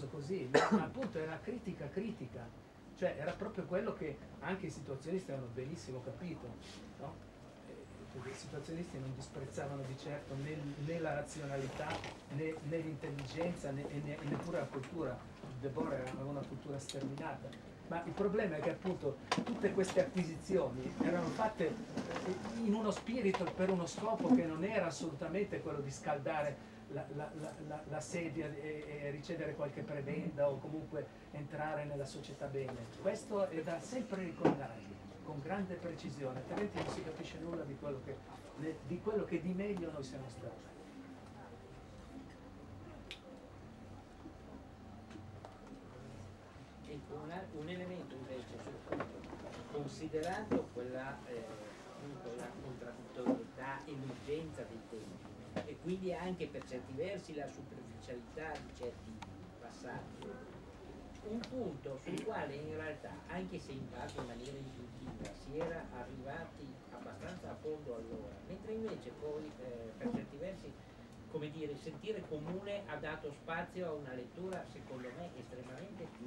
famoso così, ma appunto era critica critica, cioè era proprio quello che anche i situazionisti avevano benissimo capito, no? Perché i situazionisti non disprezzavano di certo né la razionalità né l'intelligenza né neppure la cultura. De Boer aveva una cultura sterminata, ma il problema è che appunto tutte queste acquisizioni erano fatte in uno spirito, per uno scopo che non era assolutamente quello di scaldare la sedia e ricevere qualche prebenda o comunque entrare nella società bene. Questo è da sempre ricordargli con grande precisione, altrimenti non si capisce nulla di quello che di meglio noi siamo stati. Ecco, un elemento invece sul punto, considerando quella appunto la contraddittorietà e l'urgenza dei tempi e quindi anche per certi versi la superficialità di certi passaggi, un punto sul quale in realtà, anche se in parte in maniera intuitiva, si era arrivati abbastanza a fondo allora, mentre invece poi per certi versi, come dire, il sentire comune ha dato spazio a una lettura secondo me estremamente più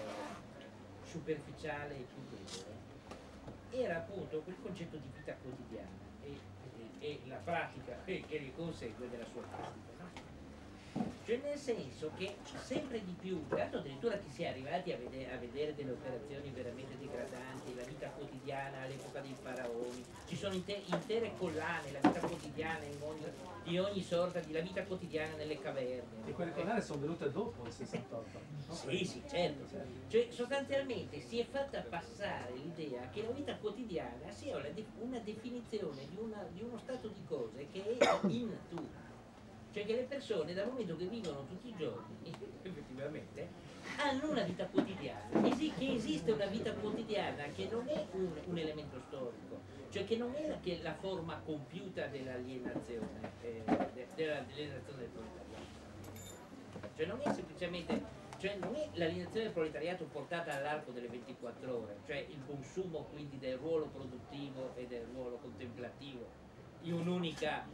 superficiale e più debole, era appunto quel concetto di vita quotidiana e la pratica che ne consegue della sua pratica, no? Cioè nel senso che sempre di più, tanto addirittura che si è arrivati a vedere delle operazioni veramente degradanti, la vita quotidiana all'epoca dei faraoni, ci sono intere collane, la vita quotidiana di ogni sorta, la vita quotidiana nelle caverne. E quelle collane sono venute dopo il 68. No? Sì, sì, certo. Cioè sostanzialmente si è fatta passare l'idea che la vita quotidiana sia una definizione di uno stato di cose che è in natura. Cioè che le persone dal momento che vivono tutti i giorni, effettivamente, hanno una vita quotidiana, che esiste una vita quotidiana che non è un elemento storico, cioè che non è la forma compiuta dell'alienazione, dell'alienazione del proletariato. Cioè non è semplicemente, cioè non è l'alienazione del proletariato portata all'arco delle 24 ore, cioè il consumo quindi del ruolo produttivo e del ruolo contemplativo in un'unica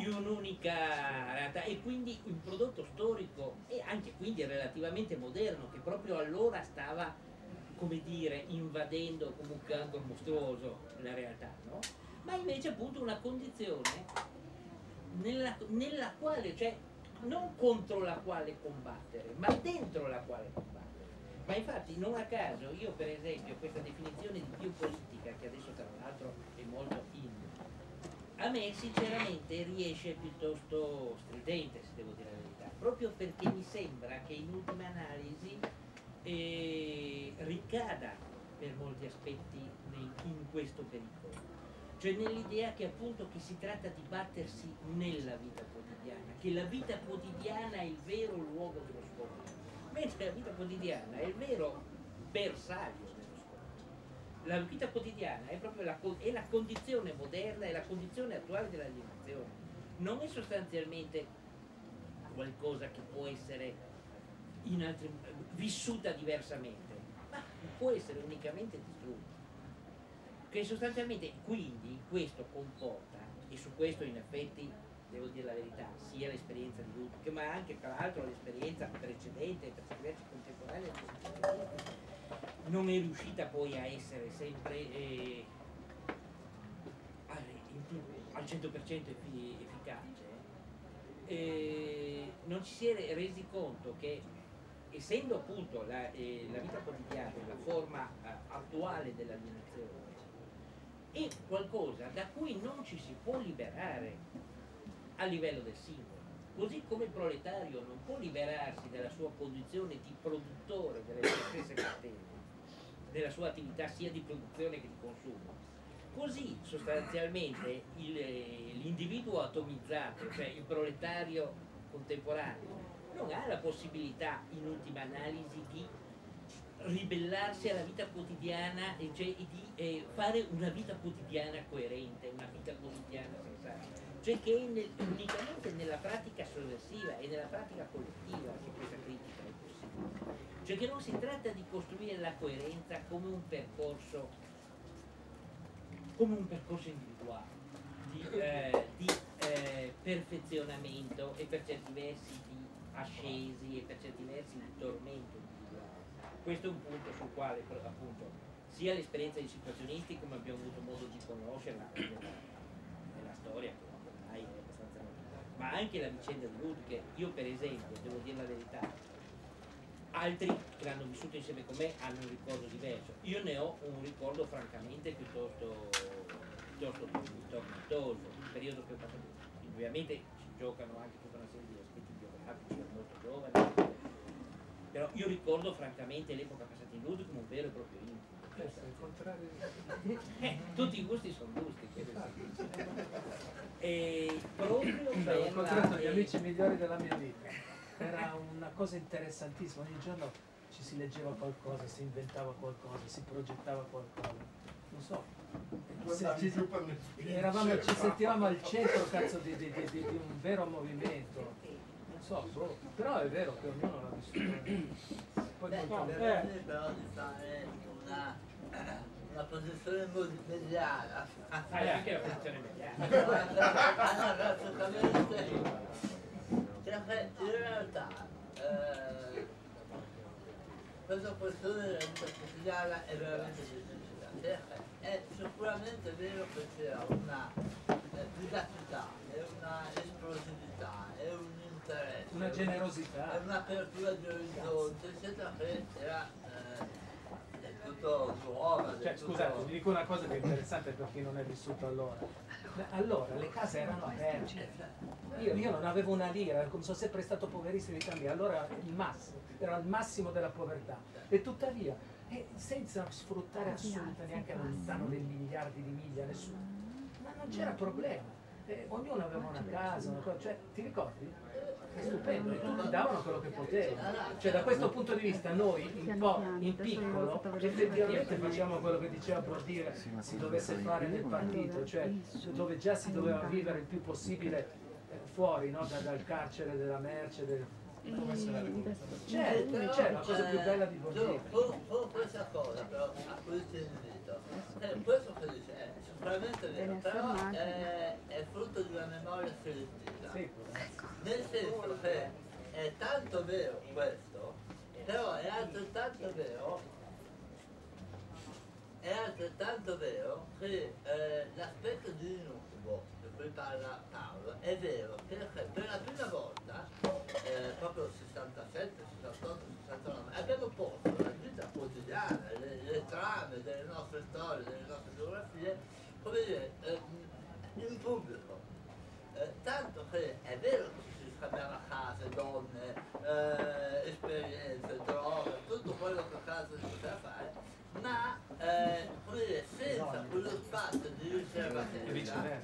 realtà, e quindi un prodotto storico e anche quindi relativamente moderno che proprio allora stava, come dire, invadendo come un cancro mostruoso la realtà, no? Ma invece appunto una condizione nella quale, cioè non contro la quale combattere, ma dentro la quale combattere. Ma infatti non a caso io per esempio questa definizione di biopolitica, che adesso tra l'altro è molto in, a me sinceramente riesce piuttosto stridente, se devo dire la verità, proprio perché mi sembra che in ultima analisi ricada per molti aspetti in questo pericolo, cioè nell'idea che appunto che si tratta di battersi nella vita quotidiana, che la vita quotidiana è il vero luogo dello scontro, mentre la vita quotidiana è il vero bersaglio dello scontro. La vita quotidiana è proprio la condizione moderna, è la condizione attuale dell'alienazione, non è sostanzialmente qualcosa che può essere vissuta diversamente, ma può essere unicamente distrutta. Che sostanzialmente quindi questo comporta, e su questo in effetti devo dire la verità, sia l'esperienza di Ludwig, ma anche tra l'altro l'esperienza precedente, per certi versi contemporanea, non è riuscita poi a essere sempre al 100% efficace. Non ci si è resi conto che, essendo appunto la vita quotidiana la forma attuale dell'alienazione, è qualcosa da cui non ci si può liberare a livello del singolo, così come il proletario non può liberarsi dalla sua condizione di produttore delle sue stesse catene, della sua attività sia di produzione che di consumo. Così sostanzialmente l'individuo atomizzato, cioè il proletario contemporaneo, non ha la possibilità in ultima analisi di ribellarsi alla vita quotidiana e cioè di fare una vita quotidiana coerente, una vita quotidiana sensata, cioè che è unicamente nella pratica sovversiva e nella pratica collettiva che questa critica è possibile, cioè che non si tratta di costruire la coerenza come un percorso individuale di perfezionamento e per certi versi di ascesi e per certi versi di tormento individuale. Questo è un punto sul quale appunto sia l'esperienza dei situazionisti, come abbiamo avuto modo di conoscerla nella storia, che ormai è abbastanza nota, ma anche la vicenda di Wood, che io per esempio, devo dire la verità, altri che l'hanno vissuto insieme con me hanno un ricordo diverso. Io ne ho un ricordo francamente piuttosto tormentoso, il periodo che ho passato. Ovviamente ci giocano anche tutta una serie di aspetti biografici, ero molto giovane, però io ricordo francamente l'epoca passata in Lourdes come un vero e proprio intimo. Il contrario. Tutti i gusti sono gusti, e proprio Ho per incontrato gli amici migliori della mia vita. Era una cosa interessantissima, ogni giorno ci si leggeva qualcosa, si inventava qualcosa, si progettava qualcosa. Non so. Ci sentivamo al centro di un vero movimento. Non so, però è vero che ognuno l'ha vissuto. Poi però di fare una posizione mediana. anche la posizione mediana. Assolutamente. Perché in realtà questa questione della vita quotidiana è veramente difficile. Perché è sicuramente vero che c'è una vivacità, è una esplosività, è un interesse, una generosità, è un'apertura di orizzonti, eccetera, che era tutto nuova. Cioè, scusate, vi dico una cosa che è interessante per chi non è vissuto allora. Allora le case erano aperte. Io non avevo una lira, sono sempre stato poverissimo in Italia, allora era il massimo della povertà. E tuttavia, senza sfruttare assolutamente neanche lontano dei miliardi di miglia, nessuno. Ma non c'era problema. Ognuno aveva una casa, cioè, ti ricordi? È stupendo, e tutti davano quello che potevano. Cioè, da questo punto di vista noi, in piccolo, effettivamente facciamo quello che diceva Brodire si dovesse fare nel partito, cioè dove già si doveva vivere il più possibile fuori, no? Dal carcere della merce, c'è la cosa più bella di Brodire. Questa cosa però a cui ti invito, questo che dice è sicuramente vero, però è frutto di una memoria selettiva. Sì. Nel senso che è tanto vero questo, però è altrettanto vero che l'aspetto di incubo di cui parla Paolo è vero, perché per la prima volta, proprio 67, 68, 69, abbiamo posto la vita quotidiana, le trame delle nostre storie, delle nostre biografie, come dire, in pubblico. Tanto che è vero che si scambiava case, donne, esperienze, droghe, tutto quello che a casa si poteva fare, ma come dire, senza quello spazio di riservatezza,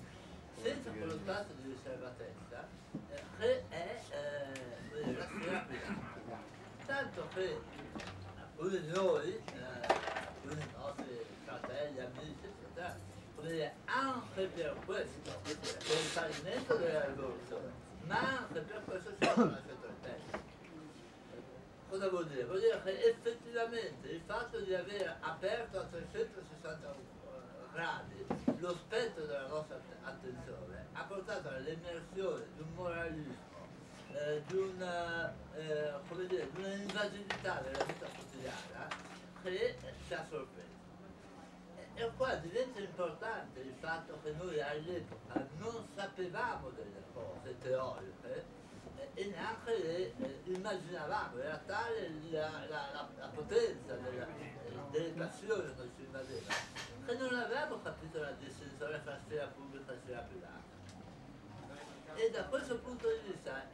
che è la sfera privata. Tanto che alcuni di noi, alcuni dei nostri fratelli, amici, eccetera, anche per questo, per il fallimento della rivoluzione, ma anche per questo si sono lasciato il tempo. Cosa vuol dire? Vuol dire che effettivamente il fatto di aver aperto a 360 gradi lo spettro della nostra attenzione ha portato all'emersione di un moralismo, di una invasività della vita quotidiana che ci ha sorpreso. E qua diventa importante il fatto che noi all'epoca non sapevamo delle cose teoriche e neanche le immaginavamo, era tale la potenza delle passioni che ci invadeva che non avevamo capito la distinzione tra sfera pubblica e sfera privata. E da questo punto di vista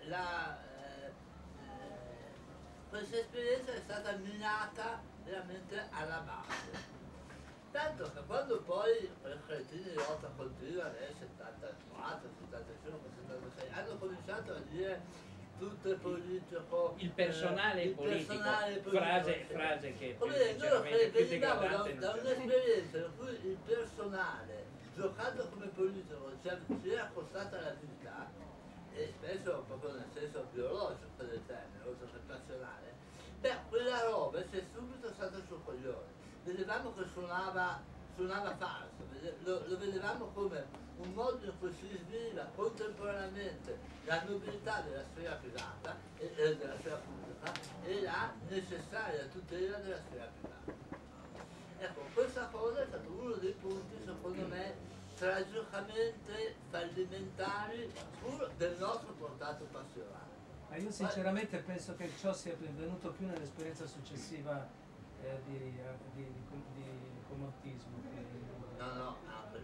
questa esperienza è stata minata veramente alla base. Tanto che quando poi i cretini di lotta continua nel 74, 75, 76 hanno cominciato a dire tutto è politico, il personale è politico, frase che noi venivamo da un'esperienza in cui il personale, giocando come politico, ci era costata la vita, e spesso proprio nel senso biologico del termine, oltre che passionale, quella roba si è subito stata sul coglione. Vedevamo che suonava falso, lo vedevamo come un modo in cui si svela contemporaneamente la nobiltà della sfera privata, della sfera pubblica, e la necessaria tutela della sfera privata. Ecco, questa cosa è stato uno dei punti, secondo me, tragicamente fallimentari del nostro portato pastorale. Ma io sinceramente penso che ciò sia venuto più nell'esperienza successiva di comontismo. No, anche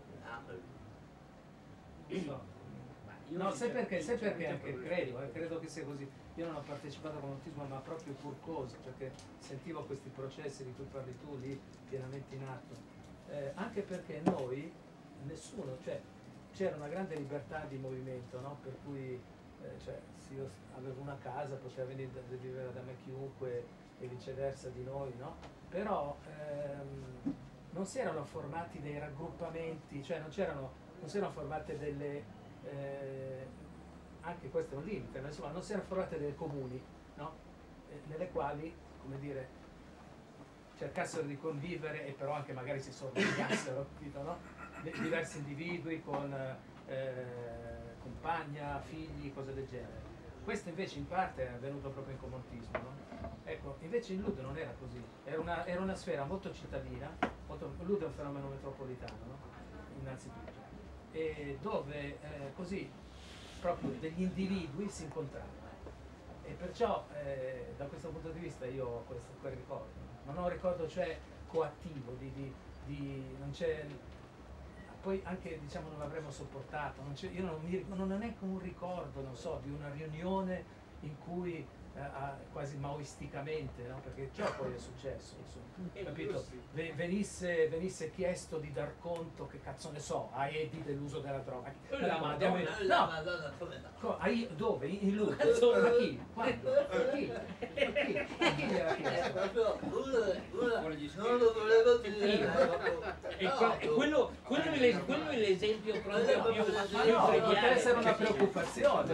lui. No, no, sai perché anche credo che sia così. Io non ho partecipato al comontismo, ma proprio pur così, perché sentivo questi processi di cui parli tu lì pienamente in atto. Anche perché noi, nessuno, cioè c'era una grande libertà di movimento, no? Per cui cioè, se io avevo una casa, poteva venire a vivere da me chiunque e viceversa di noi, no? Però non si erano formati dei raggruppamenti, cioè non si erano formate delle anche questo è un limite, ma insomma non si erano formate delle comuni, no? Nelle quali, come dire, cercassero di convivere e però anche magari si sorvegliassero, capito, no? Diversi individui con compagna, figli, cose del genere. Questo invece in parte è avvenuto proprio in comontismo, no? Ecco, invece in Lud non era così, era una sfera molto cittadina, Lud è un fenomeno metropolitano, no? Innanzitutto, e dove così proprio degli individui si incontravano. E perciò da questo punto di vista io ho quel ricordo, non ho un ricordo cioè coattivo, non c'è, poi anche diciamo non l'avremmo sopportato, io non ho neanche un ricordo, non so, di una riunione in cui quasi maoisticamente, no? Perché ciò poi è successo, insomma, capito? Venisse chiesto di dar conto, che cazzo ne so, a Edi dell'uso della droga. La Madonna, come no? Dove? In Lud? Ma chi? Quando? Chi? Chi gliel'ha chiesto? Non lo volevo dire. Quello è l'esempio proprio più Ma no, potrebbe essere una preoccupazione.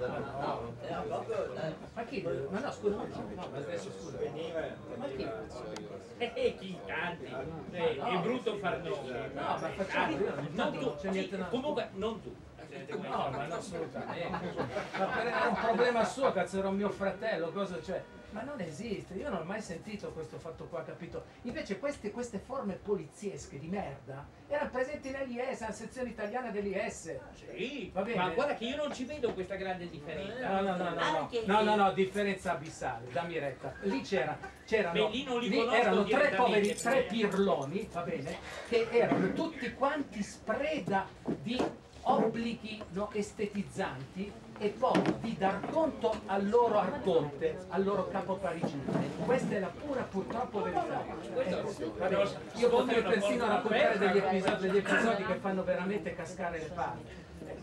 Ma chi? Ma no, scusa, no, adesso scusa. Ma chi? chi tanti? È brutto far nomi. No, ma facciamo, Non tu, c'è niente da... comunque non tu. No, ma no, assolutamente. Ma era un problema suo, cazzo, era un mio fratello, cosa c'è? Ma non esiste, io non ho mai sentito questo fatto qua, capito? Invece queste forme poliziesche di merda erano presenti nell'IS, alla sezione italiana dell'IS. Sì, va bene. Ma guarda che io non ci vedo questa grande differenza. No, differenza abissale, dammi retta. Lì c'erano lì non li conosco erano direttamente, tre pirloni, va bene, che erano tutti quanti spreda di obblighi, no, estetizzanti e poi di dar conto al loro arconte, al loro capo parigino. Questa è la pura purtroppo verità. Va bene. Io potrei persino raccontare degli episodi che fanno veramente cascare le palle.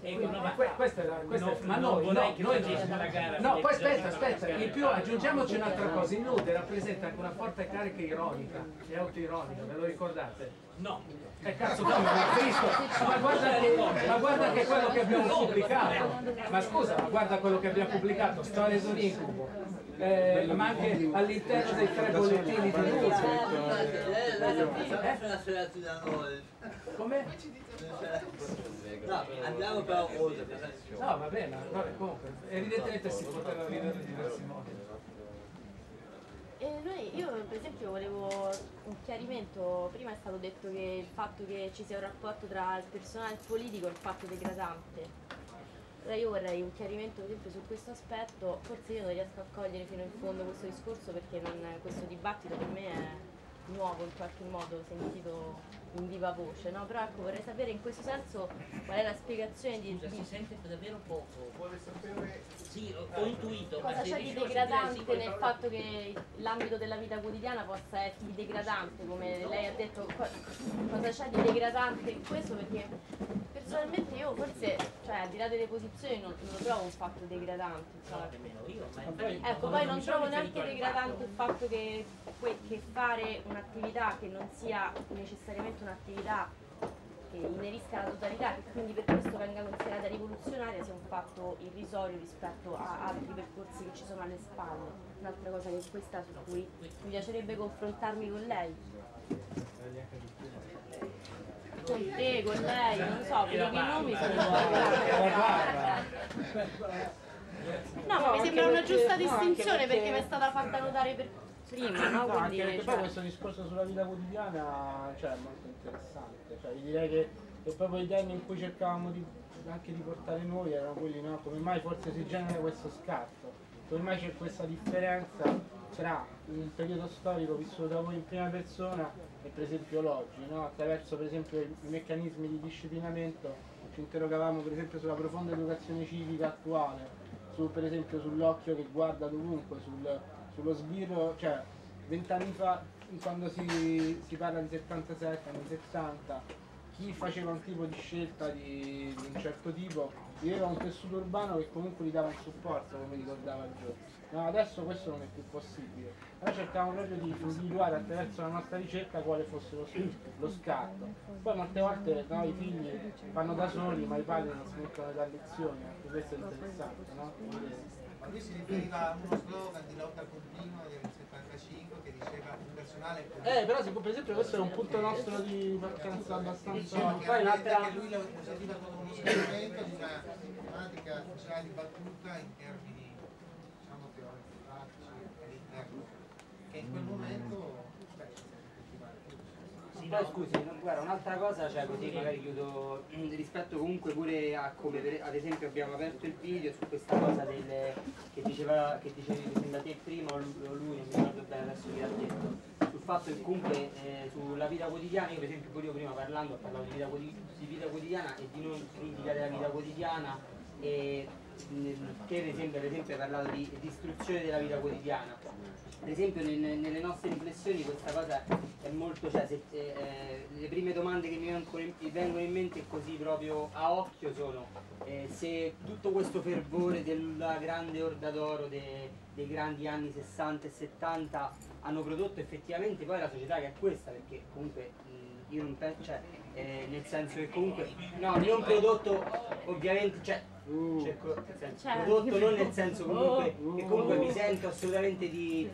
Ma noi no, poi aspetta, in più aggiungiamoci un'altra cosa, in Lud rappresenta anche una forte carica ironica e autoironica, ve lo ricordate? No. Cazzo, ma Cristo, ma guarda che quello che abbiamo pubblicato, ma scusa, ma guarda quello che abbiamo pubblicato, Storie di un incubo, ma anche all'interno dei 3 bollettini di Lud. Come? No, andiamo però oltre. No, va bene, comunque, evidentemente si poteva vivere in diversi modi. Io per esempio volevo un chiarimento, prima è stato detto che il fatto che ci sia un rapporto tra il personale e il politico è un fatto degradante. Allora io vorrei un chiarimento per esempio su questo aspetto, forse io non riesco a cogliere fino in fondo questo discorso perché questo dibattito per me è nuovo in qualche modo, sentito in viva voce, no? Però ecco vorrei sapere in questo senso qual è la spiegazione di... Si sente davvero poco. Vuole sapere? Sì, ho intuito. Cosa c'è di degradante nel fatto che l'ambito della vita quotidiana possa essere degradante, come lei ha detto, cosa c'è di degradante in questo? Perché personalmente io forse, cioè al di là delle posizioni non lo trovo un fatto degradante. No, nemmeno io, ma ecco, poi non trovo neanche degradante il fatto che fare un'attività che non sia necessariamente un'attività che inerisca la totalità, che quindi per questo venga considerata rivoluzionaria, sia un fatto irrisorio rispetto a altri percorsi che ci sono alle spalle. Un'altra cosa che è questa su cui mi piacerebbe confrontarmi con lei. gli accaduti. Con te, con lei, non so, vedo che i nomi sono no, ma mi sembra una giusta distinzione perché mi è stata fatta notare per prima, no? No, Quindi, anche perché cioè, poi questo discorso sulla vita quotidiana, cioè, è molto interessante. Cioè, vi direi che proprio i temi in cui cercavamo anche di portare noi erano quelli, no? Come mai forse si genera questo scarto? Come mai c'è questa differenza tra un periodo storico vissuto da voi in prima persona e per esempio l'oggi, no? Attraverso per esempio i meccanismi di disciplinamento ci interrogavamo per esempio sulla profonda educazione civica attuale, per esempio sull'occhio che guarda dovunque, sullo sbirro, cioè 20 anni fa quando si parla di 77, anni 70, chi faceva un tipo di scelta di un certo tipo viveva un tessuto urbano che comunque gli dava un supporto, come ricordava Gio. No, adesso questo non è più possibile. Allora cercavamo proprio di individuare attraverso la nostra ricerca quale fosse lo scarto. Poi molte volte no, i figli vanno da soli, ma i padri non smettono di dare lezioni, anche questo è interessante, no? Ma lui si riferiva a uno slogan di lotta continua del 75 che diceva un personale però per esempio questo è un punto nostro di partenza abbastanza. poi l'altra che lui lo sentiva come uno scartamento di una tematica sociale dibattuta in termini diciamo teorici pratici all'interno che in quel momento sì, poi scusi, guarda, un'altra cosa, cioè così magari chiudo, rispetto comunque pure a come ad esempio abbiamo aperto il video su questa cosa che dicevi mi sembra te prima o lui, non mi ricordo bene adesso chi l'ha detto, sul fatto che comunque sulla vita quotidiana, io per esempio pure io prima parlando ho parlato di vita quotidiana e di non critica della vita quotidiana e che per esempio hai parlato di distruzione della vita quotidiana. Per esempio nelle nostre riflessioni questa cosa è molto, cioè le prime domande che mi vengono in mente così proprio a occhio sono se tutto questo fervore della grande Orda d'Oro dei grandi anni 60 e 70 hanno prodotto effettivamente poi la società che è questa, perché comunque io non penso, cioè nel senso che comunque no, non prodotto ovviamente, cioè prodotto non nel senso comunque che comunque mi sento assolutamente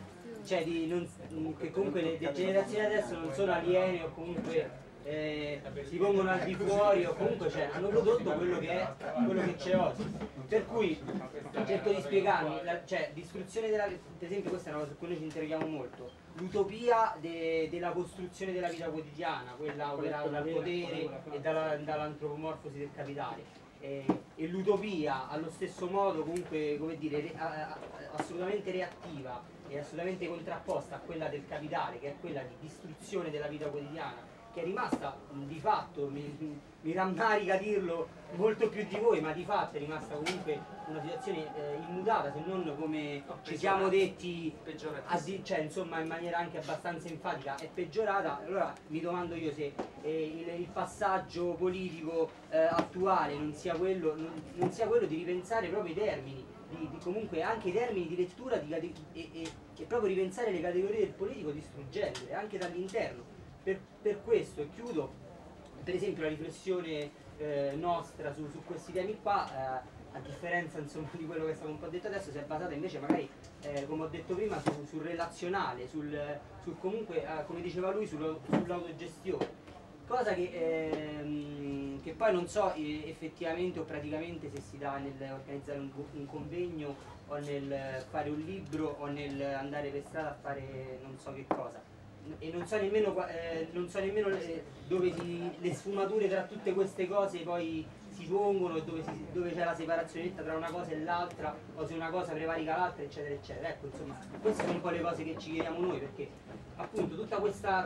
che comunque le generazioni adesso non sono aliene o comunque si pongono al di fuori o comunque hanno prodotto quello che c'è oggi, per cui cerco di spiegarmi, distruzione per esempio questa è una cosa su cui noi ci interroghiamo molto, l'utopia della costruzione della vita quotidiana, quella operata dal potere e dall'antropomorfosi del capitale. E l'utopia allo stesso modo comunque come dire assolutamente reattiva e assolutamente contrapposta a quella del capitale, che è quella di distruzione della vita quotidiana, che è rimasta di fatto, mi rammarica dirlo molto più di voi, ma di fatto è rimasta comunque una situazione immutata, se non come ci siamo detti, insomma in maniera anche abbastanza enfatica, è peggiorata. Allora mi domando io se il passaggio politico attuale non sia quello di ripensare proprio i termini, di comunque anche i termini di lettura e proprio ripensare le categorie del politico distruggendole anche dall'interno. Per questo, e chiudo, per esempio la riflessione nostra su questi temi qua, a differenza insomma, di quello che è stato un po' detto adesso, si è basata invece magari, come ho detto prima, sul relazionale, sul comunque, come diceva lui, sull'autogestione. Cosa che poi non so effettivamente o praticamente se si dà nell'organizzare un convegno o nel fare un libro o nel andare per strada a fare non so che cosa. E non so nemmeno dove le sfumature tra tutte queste cose poi si pongono, dove c'è la separazione netta tra una cosa e l'altra, o se una cosa prevarica l'altra, eccetera eccetera. Ecco, insomma, queste sono un po' le cose che ci chiediamo noi, perché appunto tutta questa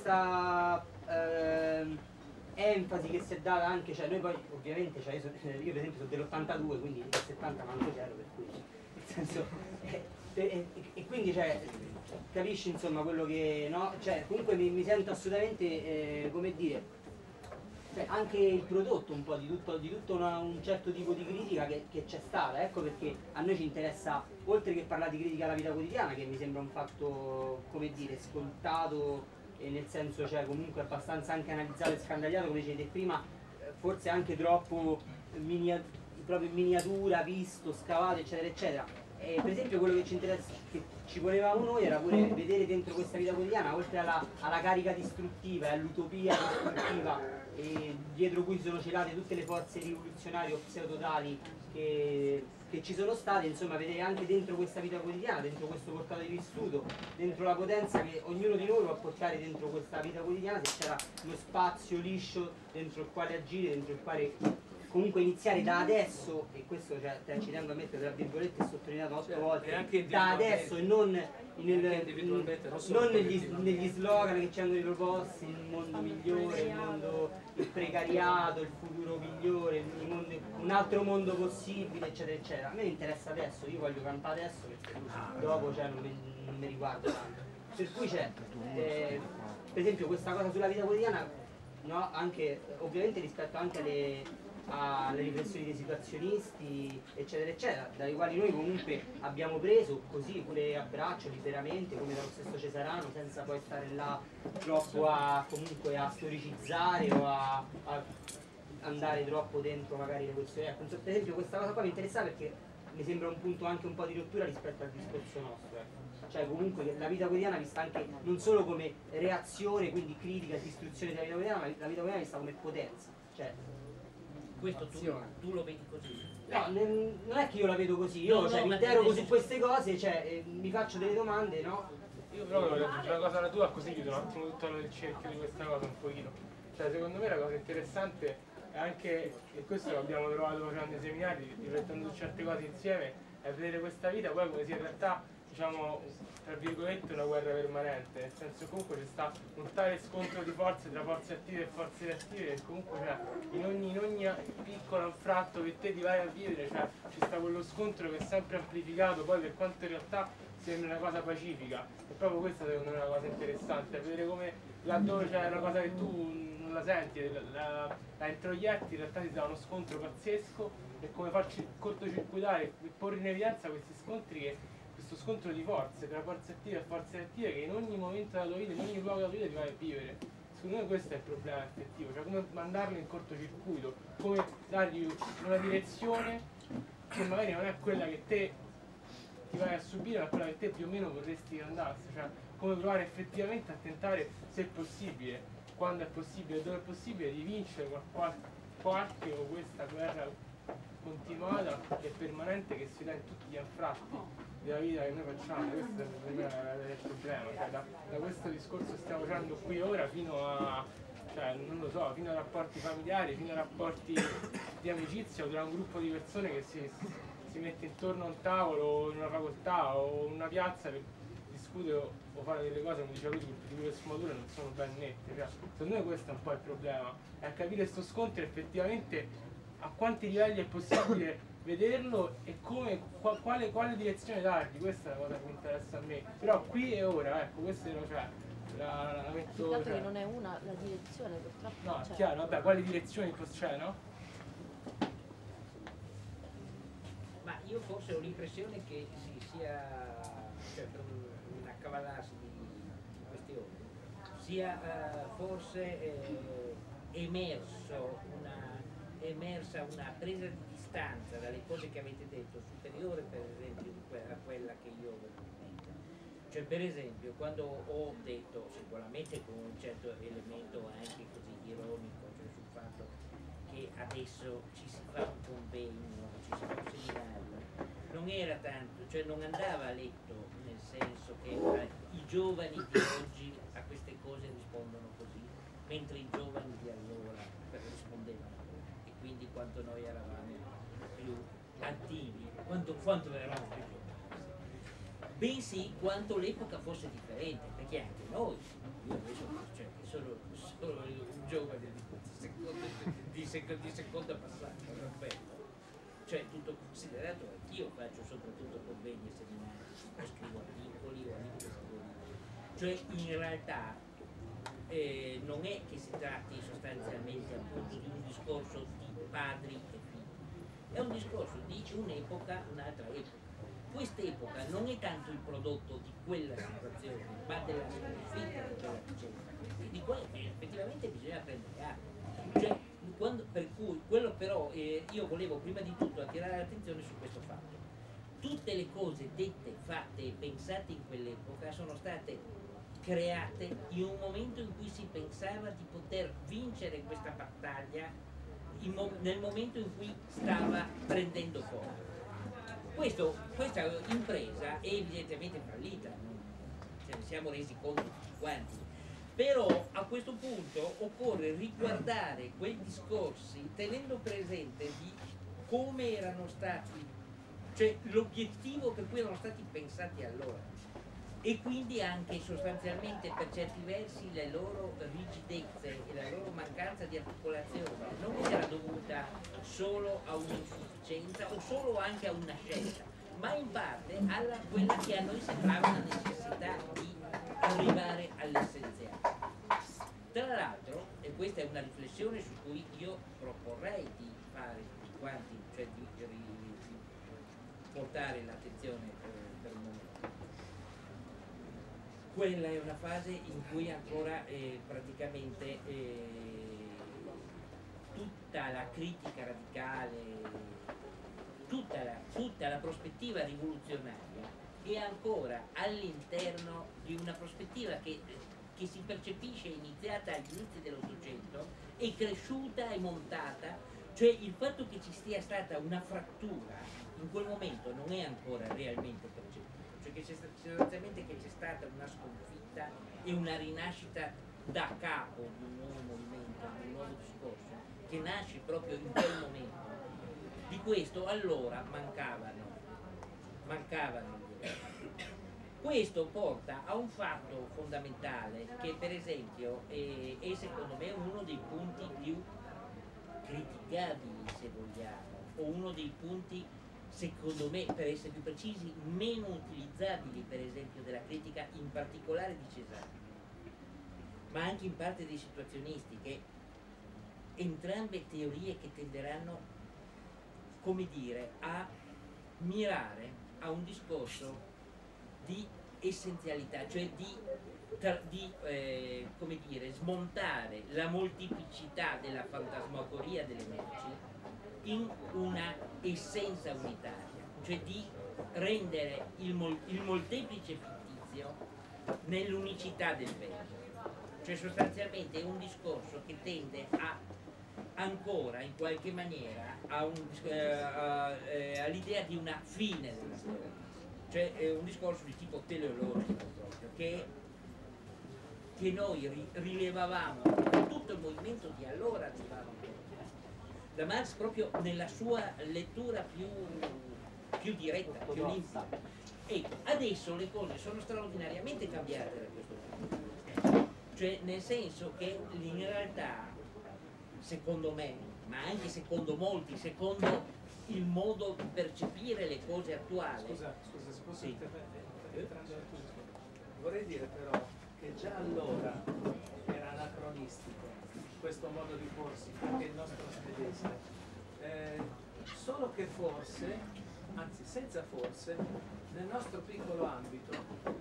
enfasi che si è data anche, cioè noi poi ovviamente, io per esempio sono dell'82, quindi del 70 manco c'ero, per cui nel senso e quindi capisci insomma quello che no? Comunque mi sento assolutamente come dire anche il prodotto un po' di tutto un certo tipo di critica che c'è stata, ecco perché a noi ci interessa, oltre che parlare di critica alla vita quotidiana, che mi sembra un fatto come dire scontato e nel senso comunque abbastanza anche analizzato e scandagliato, come dicete prima, forse anche troppo proprio in miniatura, visto, scavato eccetera eccetera. per esempio quello che ci interessa, che ci volevamo noi era pure vedere dentro questa vita quotidiana, oltre alla carica distruttiva e all'utopia distruttiva dietro cui sono celate tutte le forze rivoluzionarie o pseudotali che ci sono state, insomma vedere anche dentro questa vita quotidiana, dentro questo portato di vissuto, dentro la potenza che ognuno di noi può portare dentro questa vita quotidiana, se c'era uno spazio liscio dentro il quale agire, dentro il quale comunque iniziare da adesso, e questo cioè, ci tengo a mettere tra virgolette e sottolineato 8 volte, da adesso e non, non negli slogan che ci hanno riproposti, il mondo migliore, il precariato, il futuro migliore, un altro mondo possibile, eccetera, eccetera. A me interessa adesso, io voglio campare adesso perché dopo cioè, non mi riguarda tanto. Per cui c'è, per esempio questa cosa sulla vita quotidiana, no? Anche, ovviamente rispetto anche alle riflessioni dei situazionisti eccetera eccetera, dalle quali noi comunque abbiamo preso così pure a braccio liberamente come dallo stesso Cesarano, senza poi stare là troppo comunque a storicizzare o a andare troppo dentro magari le questioni. Ecco, per esempio questa cosa qua mi interessa perché mi sembra un punto anche un po' di rottura rispetto al discorso nostro, ecco. Cioè comunque la vita quotidiana vista anche non solo come reazione, quindi critica e distruzione della vita quotidiana, ma la vita quotidiana vista come potenza, cioè questo tu lo vedi così? No, non è che io la vedo così, io cioè, mi interrogo su queste cose, cioè, mi faccio delle domande, no? Io però volevo aggiungere una cosa alla tua, così chiudo un attimo tutto il cerchio di questa cosa un pochino. Cioè secondo me la cosa interessante è anche, e questo l'abbiamo trovato facendo i seminari, riflettendo su certe cose insieme, è vedere questa vita poi come sia in realtà, diciamo, tra virgolette una guerra permanente, nel senso comunque c'è sta un tale scontro di forze tra forze attive e forze reattive che comunque cioè, in ogni piccolo anfratto che te ti vai a vivere cioè, ci sta quello scontro che è sempre amplificato poi per quanto in realtà sembra una cosa pacifica, e proprio questa secondo me è una cosa interessante, vedere come laddove c'è una cosa che tu non la senti, la introietti, in realtà ti dà uno scontro pazzesco e come farci cortocircuitare e porre in evidenza questi scontri questo scontro di forze tra forze attive e forze reattive che in ogni momento della tua vita, in ogni luogo della tua vita ti vai a vivere. Secondo me questo è il problema effettivo, cioè come mandarlo in cortocircuito, come dargli una direzione che magari non è quella che te ti vai a subire, ma quella che te più o meno vorresti che andasse, cioè come provare effettivamente a tentare, se è possibile, quando è possibile, dove è possibile, di vincere qualche o questa guerra continuata e permanente che si dà in tutti gli anfratti della vita che noi facciamo. Questo per me è il problema, cioè, da questo discorso stiamo facendo qui ora fino a, cioè, non lo so, fino a rapporti familiari, fino a rapporti di amicizia o tra un gruppo di persone che si mette intorno a un tavolo o in una facoltà o in una piazza per discutere o fare delle cose, come diceva lui, di cui le sfumature non sono ben nette. Cioè, secondo me questo è un po' il problema, è capire questo scontro effettivamente a quanti livelli è possibile vederlo e come, quale direzione dargli, questa è la cosa che mi interessa a me. Però qui e ora, ecco, questo è cioè, la metto. Tanto cioè, che non è una la direzione, purtroppo. no, Cioè, chiaro, vabbè, quali direzioni c'è, no? Ma io forse ho l'impressione che sia, cioè per un accavallarsi di questioni, sia forse emersa una presa di distanza dalle cose che avete detto, superiore per esempio a quella che io avevo in mente. Cioè per esempio quando ho detto, sicuramente con un certo elemento anche così ironico, cioè sul fatto che adesso ci si fa un convegno, ci si fa un seminario, non era tanto, cioè non andava letto nel senso che i giovani di oggi a queste cose rispondono così, mentre i giovani di allora rispondevano così, e quindi quanto noi eravamo più attivi, quanto eravamo più giovani, bensì quanto l'epoca fosse differente, perché anche noi, io adesso cioè, sono un giovane di seconda passata, ripeto, cioè tutto considerato, anch'io faccio soprattutto convegni e seminari, scrivo articoli o cioè in realtà non è che si tratti sostanzialmente appunto di un discorso di padri e figli, è un discorso di un'epoca, un'altra epoca. Quest'epoca non è tanto il prodotto di quella situazione, ma della sconfitta di quella vicenda, di quello che effettivamente bisogna prendere atto. Cioè, per cui quello però io volevo prima di tutto attirare l'attenzione su questo fatto. tutte le cose dette, fatte e pensate in quell'epoca sono state create in un momento in cui si pensava di poter vincere questa battaglia nel momento in cui stava prendendo forma. Questa impresa è evidentemente fallita, ce ne siamo resi conto tutti quanti, però a questo punto occorre riguardare quei discorsi tenendo presente di come erano stati, cioè l'obiettivo per cui erano stati pensati allora, e quindi anche sostanzialmente per certi versi le loro rigidezze e la loro mancanza di articolazione non era dovuta solo a un'insufficienza o solo anche a una scelta, ma in parte alla quella che a noi sembrava una necessità di arrivare all'essenziale. Tra l'altro, e questa è una riflessione su cui io proporrei di fare tutti quanti, cioè di portare l'attenzione per un momento. Quella è una fase in cui ancora praticamente tutta la critica radicale, tutta la prospettiva rivoluzionaria è ancora all'interno di una prospettiva che si percepisce iniziata agli inizi dell'Ottocento e cresciuta e montata, cioè il fatto che ci sia stata una frattura in quel momento non è ancora realmente percepito. Cioè che sostanzialmente che c'è stata una sconfitta e una rinascita da capo di un nuovo movimento, di un nuovo discorso che nasce proprio in quel momento. Di questo allora mancavano gli esempi. Questo porta a un fatto fondamentale che per esempio è secondo me uno dei punti più criticabili, se vogliamo, o uno dei punti secondo me, per essere più precisi, meno utilizzabili per esempio della critica, in particolare di Cesare, ma anche in parte dei situazionnisti, che entrambe teorie che tenderanno, come dire, a mirare a un discorso di essenzialità, cioè come dire, smontare la molteplicità della fantasmagoria delle merci in una essenza unitaria, cioè di rendere il molteplice fittizio nell'unicità del vero. Cioè sostanzialmente è un discorso che tende a ancora in qualche maniera all'idea di una fine della storia, cioè è un discorso di tipo teleologico proprio, che noi rilevavamo, che tutto il movimento di allora rilevava da Marx proprio nella sua lettura più diretta, più limpida. Ecco, adesso le cose sono straordinariamente cambiate da questo punto, cioè nel senso che in realtà, secondo me, ma anche secondo molti, secondo il modo di percepire le cose attuali. Scusa, se posso sì. Vorrei dire però che già allora era anacronistico questo modo di porsi, anche il nostro svedese, solo che forse, anzi senza forse, nel nostro piccolo ambito,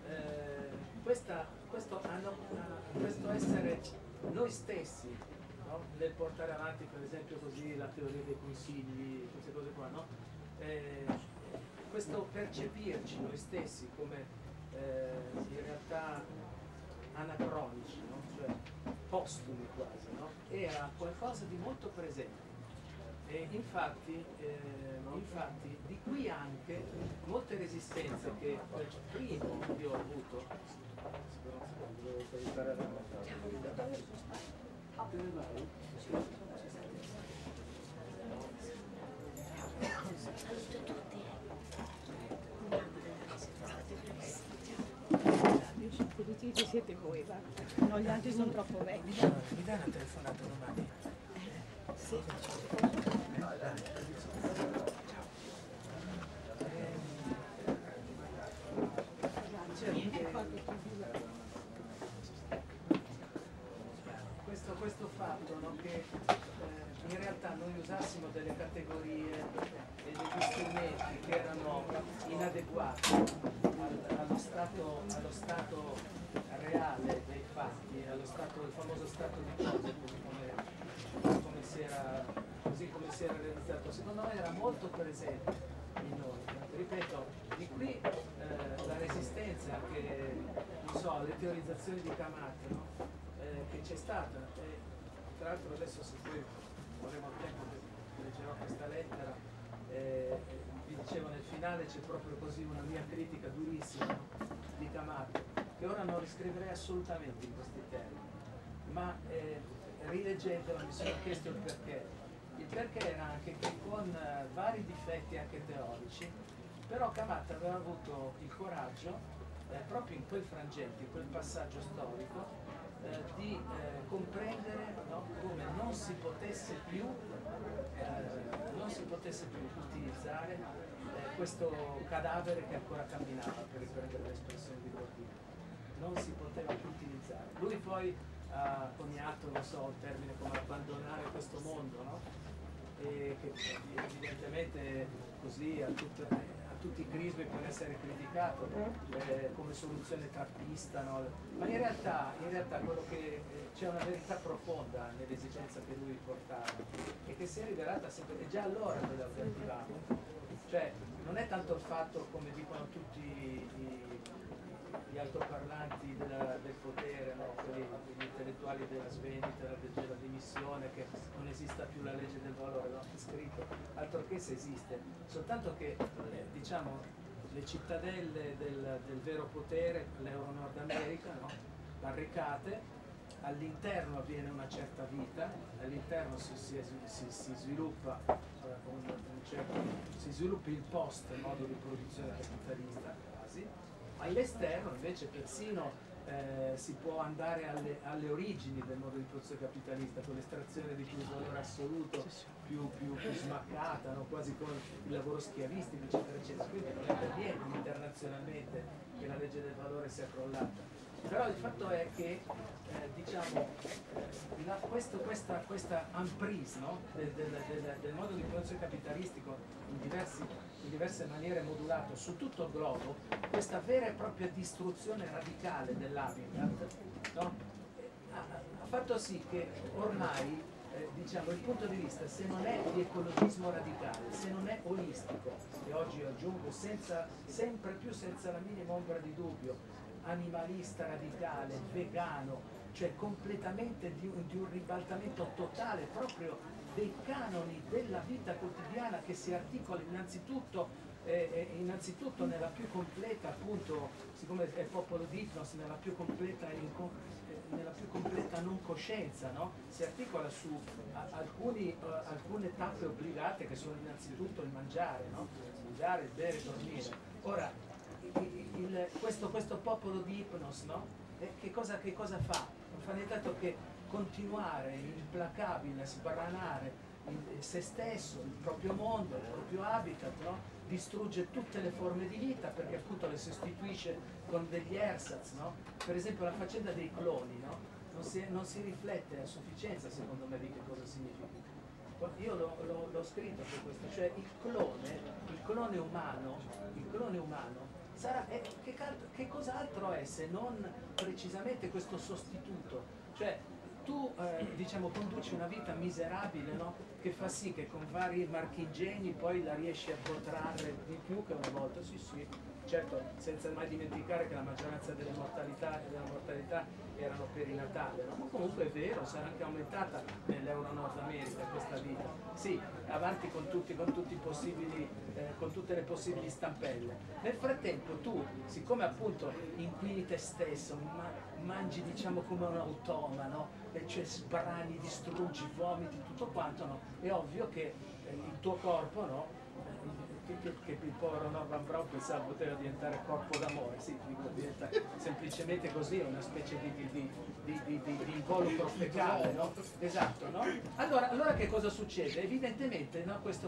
questo essere noi stessi, no? Nel portare avanti per esempio così la teoria dei consigli, queste cose qua, no? Questo percepirci noi stessi come in realtà anacronici, no? Cioè postumi quasi, no? Era qualcosa di molto presente e infatti di qui anche molte resistenze che primo io ho avuto. Ci siete voi, guarda. No, gli altri sono troppo vecchi. Mi dai una telefonata domani? Sì. Questo fatto, no, che in realtà noi usassimo delle categorie e degli strumenti che erano inadeguati allo stato reale dei fatti, il famoso stato di cose, così come si era realizzato, secondo me era molto presente noi. Ripeto, di qui la resistenza che, non so, alle teorizzazioni di Kamat, no? Che c'è stata. Tra l'altro adesso, se poi avremo tempo leggerò questa lettera, vi dicevo nel finale c'è proprio così una mia critica durissima, no? Di Kamat, che ora non riscriverei assolutamente in questi termini, ma rileggendolo mi sono chiesto il perché. Il perché era anche che con vari difetti anche teorici, però Kamat aveva avuto il coraggio, proprio in quel frangente, in quel passaggio storico, di comprendere, no, come non si potesse più utilizzare questo cadavere che ancora camminava, per riprendere l'espressione di Gordini. Non si poteva più utilizzare. Lui poi ha coniato, non so, un termine come abbandonare questo mondo, no? E che evidentemente così a tutti i crismi può essere criticato come soluzione trappista, no? Ma in realtà quello che c'è una verità profonda nell'esigenza che lui portava e che si è rivelata sempre, e già allora noi la avvertivamo, cioè non è tanto il fatto, come dicono tutti gli altoparlanti del potere, no? Gli intellettuali della svendita, della dimissione, che non esista più la legge del valore, no? È scritto, altro che se esiste, soltanto che diciamo le cittadelle del vero potere, l'Euro Nord America, no? Barricate, all'interno avviene una certa vita, all'interno si sviluppa si sviluppa il post modo di produzione capitalista quasi. All'esterno invece persino si può andare alle origini del modo di produzione capitalista, con l'estrazione di più valore assoluto, più smaccata, no? Quasi con il lavoro schiavistico, eccetera, eccetera. Quindi non è per niente internazionalmente che la legge del valore sia crollata. Però il fatto è che diciamo, questa emprise, no? del modo di produzione capitalistico in diverse maniere modulato su tutto il globo, questa vera e propria distruzione radicale dell'habitat, no? ha fatto sì che ormai diciamo, il punto di vista, se non è di ecologismo radicale, se non è olistico, e oggi aggiungo sempre più senza la minima ombra di dubbio, animalista radicale, vegano, cioè completamente di un ribaltamento totale proprio dei canoni della vita quotidiana, che si articola innanzitutto nella più completa, appunto, siccome è popolo di ipnos, nella più completa non coscienza, no? Si articola su alcune tappe obbligate, che sono innanzitutto il mangiare, no? Mangiare, bere, dormire. Ora, questo popolo di ipnos, no? Che cosa fa? Non fa nient'altro che continuare implacabile a sbranare se stesso, il proprio mondo, il proprio habitat, no? Distrugge tutte le forme di vita, perché appunto le sostituisce con degli ersatz, no? Per esempio la faccenda dei cloni, no? Non si riflette a sufficienza, secondo me, di che cosa significa. Io l'ho scritto per questo, cioè il clone umano sarà, che cos'altro è se non precisamente questo sostituto? Cioè tu diciamo conduci una vita miserabile, no? Che fa sì che con vari marchingegni poi la riesci a protrarre di più che una volta, sì, certo, senza mai dimenticare che la maggioranza della mortalità erano perinatali, no? Ma comunque è vero, sarà anche aumentata nell'Euro Nord America questa vita, sì, avanti con tutte le possibili stampelle. Nel frattempo tu, siccome appunto inquini te stesso, mangi diciamo come un automa, no? Cioè sbrani, distruggi, vomiti, tutto quanto, no? È ovvio che il tuo corpo, no? Che il povero Norman Brown pensava poteva diventare corpo d'amore, sì, diventa semplicemente così, una specie di involucro fecale, no? Esatto, no? Allora che cosa succede? Evidentemente, no? questo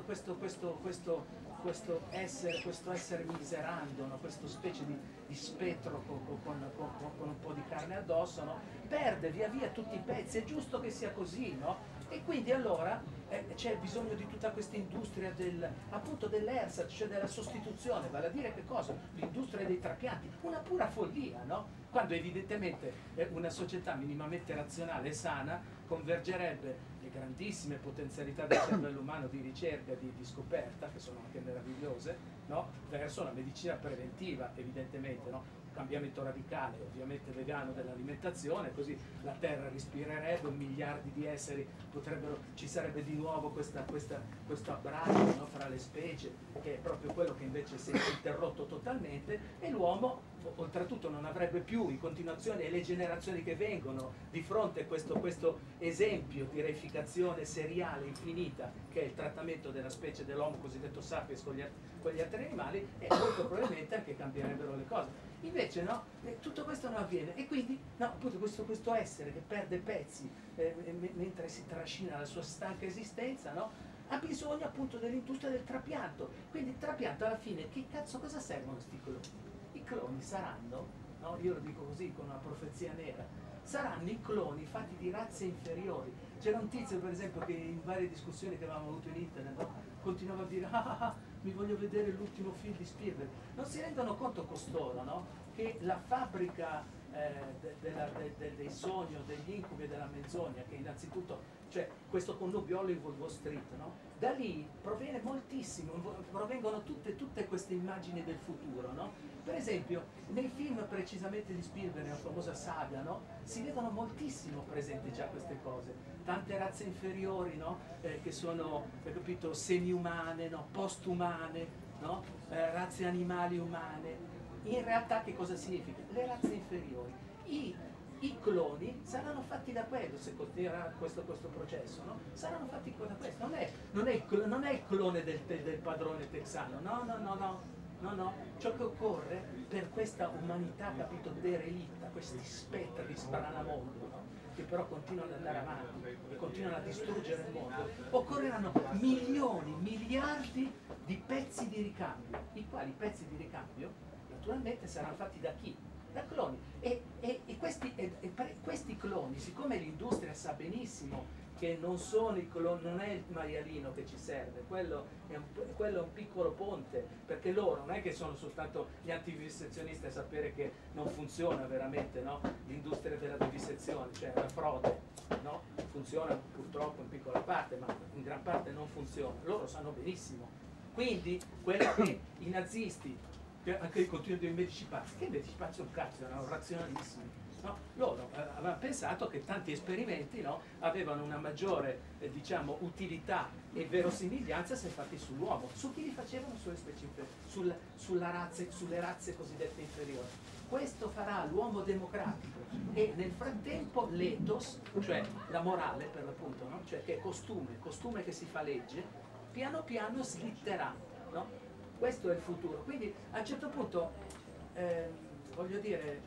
essere miserando, no? Questo specie di spettro con un po' di carne addosso, no? Perde via via tutti i pezzi, è giusto che sia così, no? E quindi allora c'è bisogno di tutta questa industria appunto dell'ersatz, cioè della sostituzione, vale a dire che cosa? L'industria dei trapianti, una pura follia, no? Quando evidentemente una società minimamente razionale e sana convergerebbe le grandissime potenzialità del cervello umano di ricerca, di scoperta, che sono anche meravigliose, no? Verso la medicina preventiva, evidentemente, no? Cambiamento radicale, ovviamente vegano dell'alimentazione, così la Terra respirerebbe, miliardi di esseri ci sarebbe di nuovo questo abbraccio, no, fra le specie, che è proprio quello che invece si è interrotto totalmente, e l'uomo oltretutto non avrebbe più in continuazione, e le generazioni che vengono di fronte a questo esempio di reificazione seriale infinita che è il trattamento della specie dell'Homo cosiddetto sapiens con gli altri animali, e molto probabilmente anche cambierebbero le cose. Invece no, tutto questo non avviene, e quindi no, appunto questo essere che perde pezzi mentre si trascina la sua stanca esistenza, no, ha bisogno appunto dell'industria del trapianto. Quindi il trapianto alla fine, cosa servono questi cloni? I cloni saranno, no, io lo dico così con una profezia nera, saranno i cloni fatti di razze inferiori. C'era un tizio per esempio che in varie discussioni che avevamo avuto in internet, no, continuava a dire mi voglio vedere l'ultimo film di Spielberg. Non si rendono conto costoro, no, che la fabbrica dei sogni, degli incubi e della menzogna, che innanzitutto, cioè questo connubio Hollywood Wall Street, no, da lì proviene moltissimo, provengono tutte queste immagini del futuro, no? Per esempio nei film precisamente di Spielberg, nella famosa saga, no, si vedono moltissimo presenti già queste cose, tante razze inferiori, no, che sono, capito, semi-umane, no, post-umane, no, razze animali umane. In realtà che cosa significa? Le razze inferiori, i cloni saranno fatti da quello, se continuerà questo processo, no? Saranno fatti da questo, non è il clone del padrone texano, no, ciò che occorre per questa umanità, capito, derelitta, questi spettri spranamondo, no? Che però continuano ad andare avanti e continuano a distruggere il mondo, occorreranno milioni, miliardi di pezzi di ricambio, i quali pezzi di ricambio naturalmente saranno fatti da chi? Da cloni. E questi cloni, siccome l'industria sa benissimo che non sono i cloni, non è il maialino che ci serve, quello è un piccolo ponte, perché loro non è che sono soltanto gli antivivisezionisti a sapere che non funziona veramente, no, l'industria della vivisezione, cioè la frode, no? Funziona purtroppo in piccola parte, ma in gran parte non funziona, loro sanno benissimo. Quindi quello che i nazisti, anche i contenuti dei medici pazzi, che medici pazzi un cazzo, erano razionalissimi, no? Loro avevano pensato che tanti esperimenti, no, avevano una maggiore diciamo utilità e verosimiglianza se fatti sull'uomo. Su chi li facevano? Sulle specie inferiori, sulle razze cosiddette inferiori. Questo farà l'uomo democratico, e nel frattempo l'ethos, cioè la morale per l'appunto, no? Cioè che è costume che si fa legge, piano piano slitterà, no? Questo è il futuro. Quindi a un certo punto voglio dire,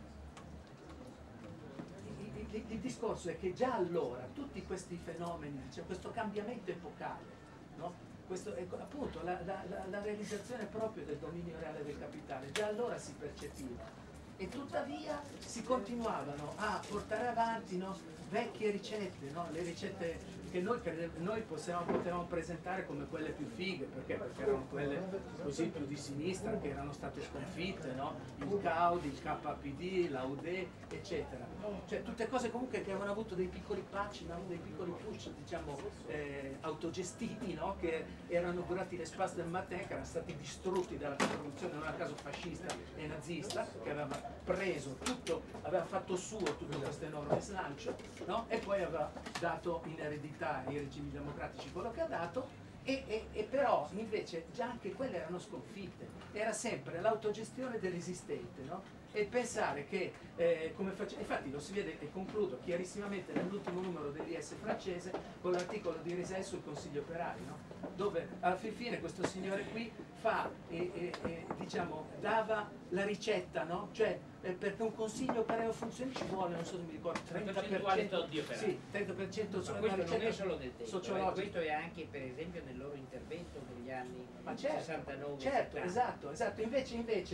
il discorso è che già allora tutti questi fenomeni, cioè questo cambiamento epocale, no? Questo, appunto la realizzazione proprio del dominio reale del capitale, già allora si percepiva, e tuttavia si continuavano a portare avanti, no, vecchie ricette, no? Le ricette che noi potevamo presentare come quelle più fighe, perché erano quelle così più di sinistra, che erano state sconfitte, no? Il CAUD, il KPD, l'AUD, eccetera. Cioè tutte cose comunque che avevano avuto dei piccoli patch, no? Dei piccoli push, diciamo, autogestiti, no? Che erano durati l'espace del matin, che erano stati distrutti dalla rivoluzione, non a caso fascista e nazista, che aveva preso tutto, aveva fatto suo tutto questo enorme slancio, no? E poi aveva dato in eredità ai regimi democratici quello che ha dato, e però invece già anche quelle erano sconfitte, era sempre l'autogestione dell'esistente, no? E pensare che, infatti lo si vede, e concludo chiarissimamente nell'ultimo numero dell'IS francese con l'articolo di Risel sul Consiglio operaio, no? Dove alla fine questo signore qui fa, diciamo, dava la ricetta, no? Cioè perché un consiglio operaio funzioni ci vuole, non so se mi ricordo, 30%, sì, 30% sono questo una non è ricetta solo del tempo, sociologica. questo è anche per esempio nel loro intervento negli anni Ma certo, 69, certo, 70. esatto.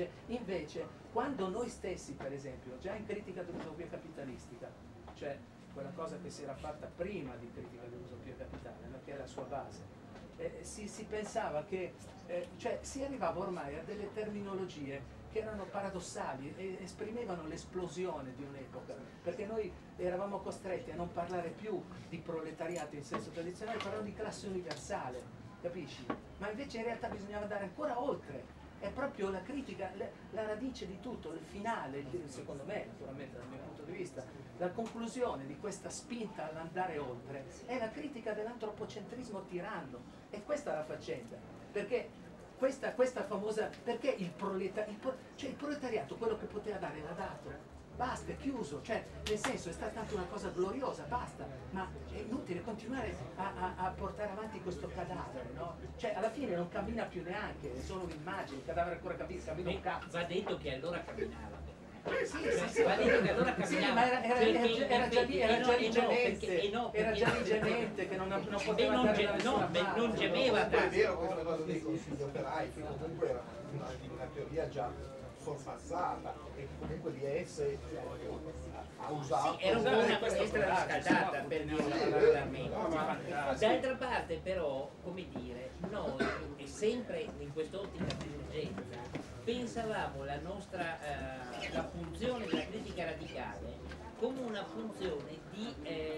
Invece, quando noi stessi, per esempio, già in critica dell'utopia capitalistica, cioè quella cosa che si era fatta prima di Critica dell'Utopia Capitale, no? Che è la sua base. Si pensava che, cioè si arrivava ormai a delle terminologie che erano paradossali e esprimevano l'esplosione di un'epoca, perché noi eravamo costretti a non parlare più di proletariato in senso tradizionale, parlavamo di classe universale, capisci? Ma invece in realtà bisognava andare ancora oltre. È proprio la critica, la radice di tutto, il finale, secondo me, naturalmente dal mio punto di vista, la conclusione di questa spinta all'andare oltre è la critica dell'antropocentrismo tiranno. E questa è la faccenda, perché questa famosa, perché il proletariato quello che poteva dare l'ha dato. Basta, è chiuso, cioè nel senso è stata anche una cosa gloriosa, basta, ma è inutile continuare a portare avanti questo cadavere, no? Cioè alla fine non cammina più neanche, è solo un'immagine, il cadavere ancora cammina un cazzo. Va detto che allora camminava. Sì, va detto che allora camminava. sì, ma era già lì gemente, che non poteva andare da nessuna parte. Non gemeva Poi è tanto. vero questa cosa dei consigli operai, che comunque era una teoria già sorpassata e che comunque l'IS ha usato. Sì, era un po' una palestra riscaldata, per dirla particolarmente. D'altra parte però, come dire, noi, e sempre in quest'ottica di urgenza, pensavamo la nostra la funzione della critica radicale come una funzione di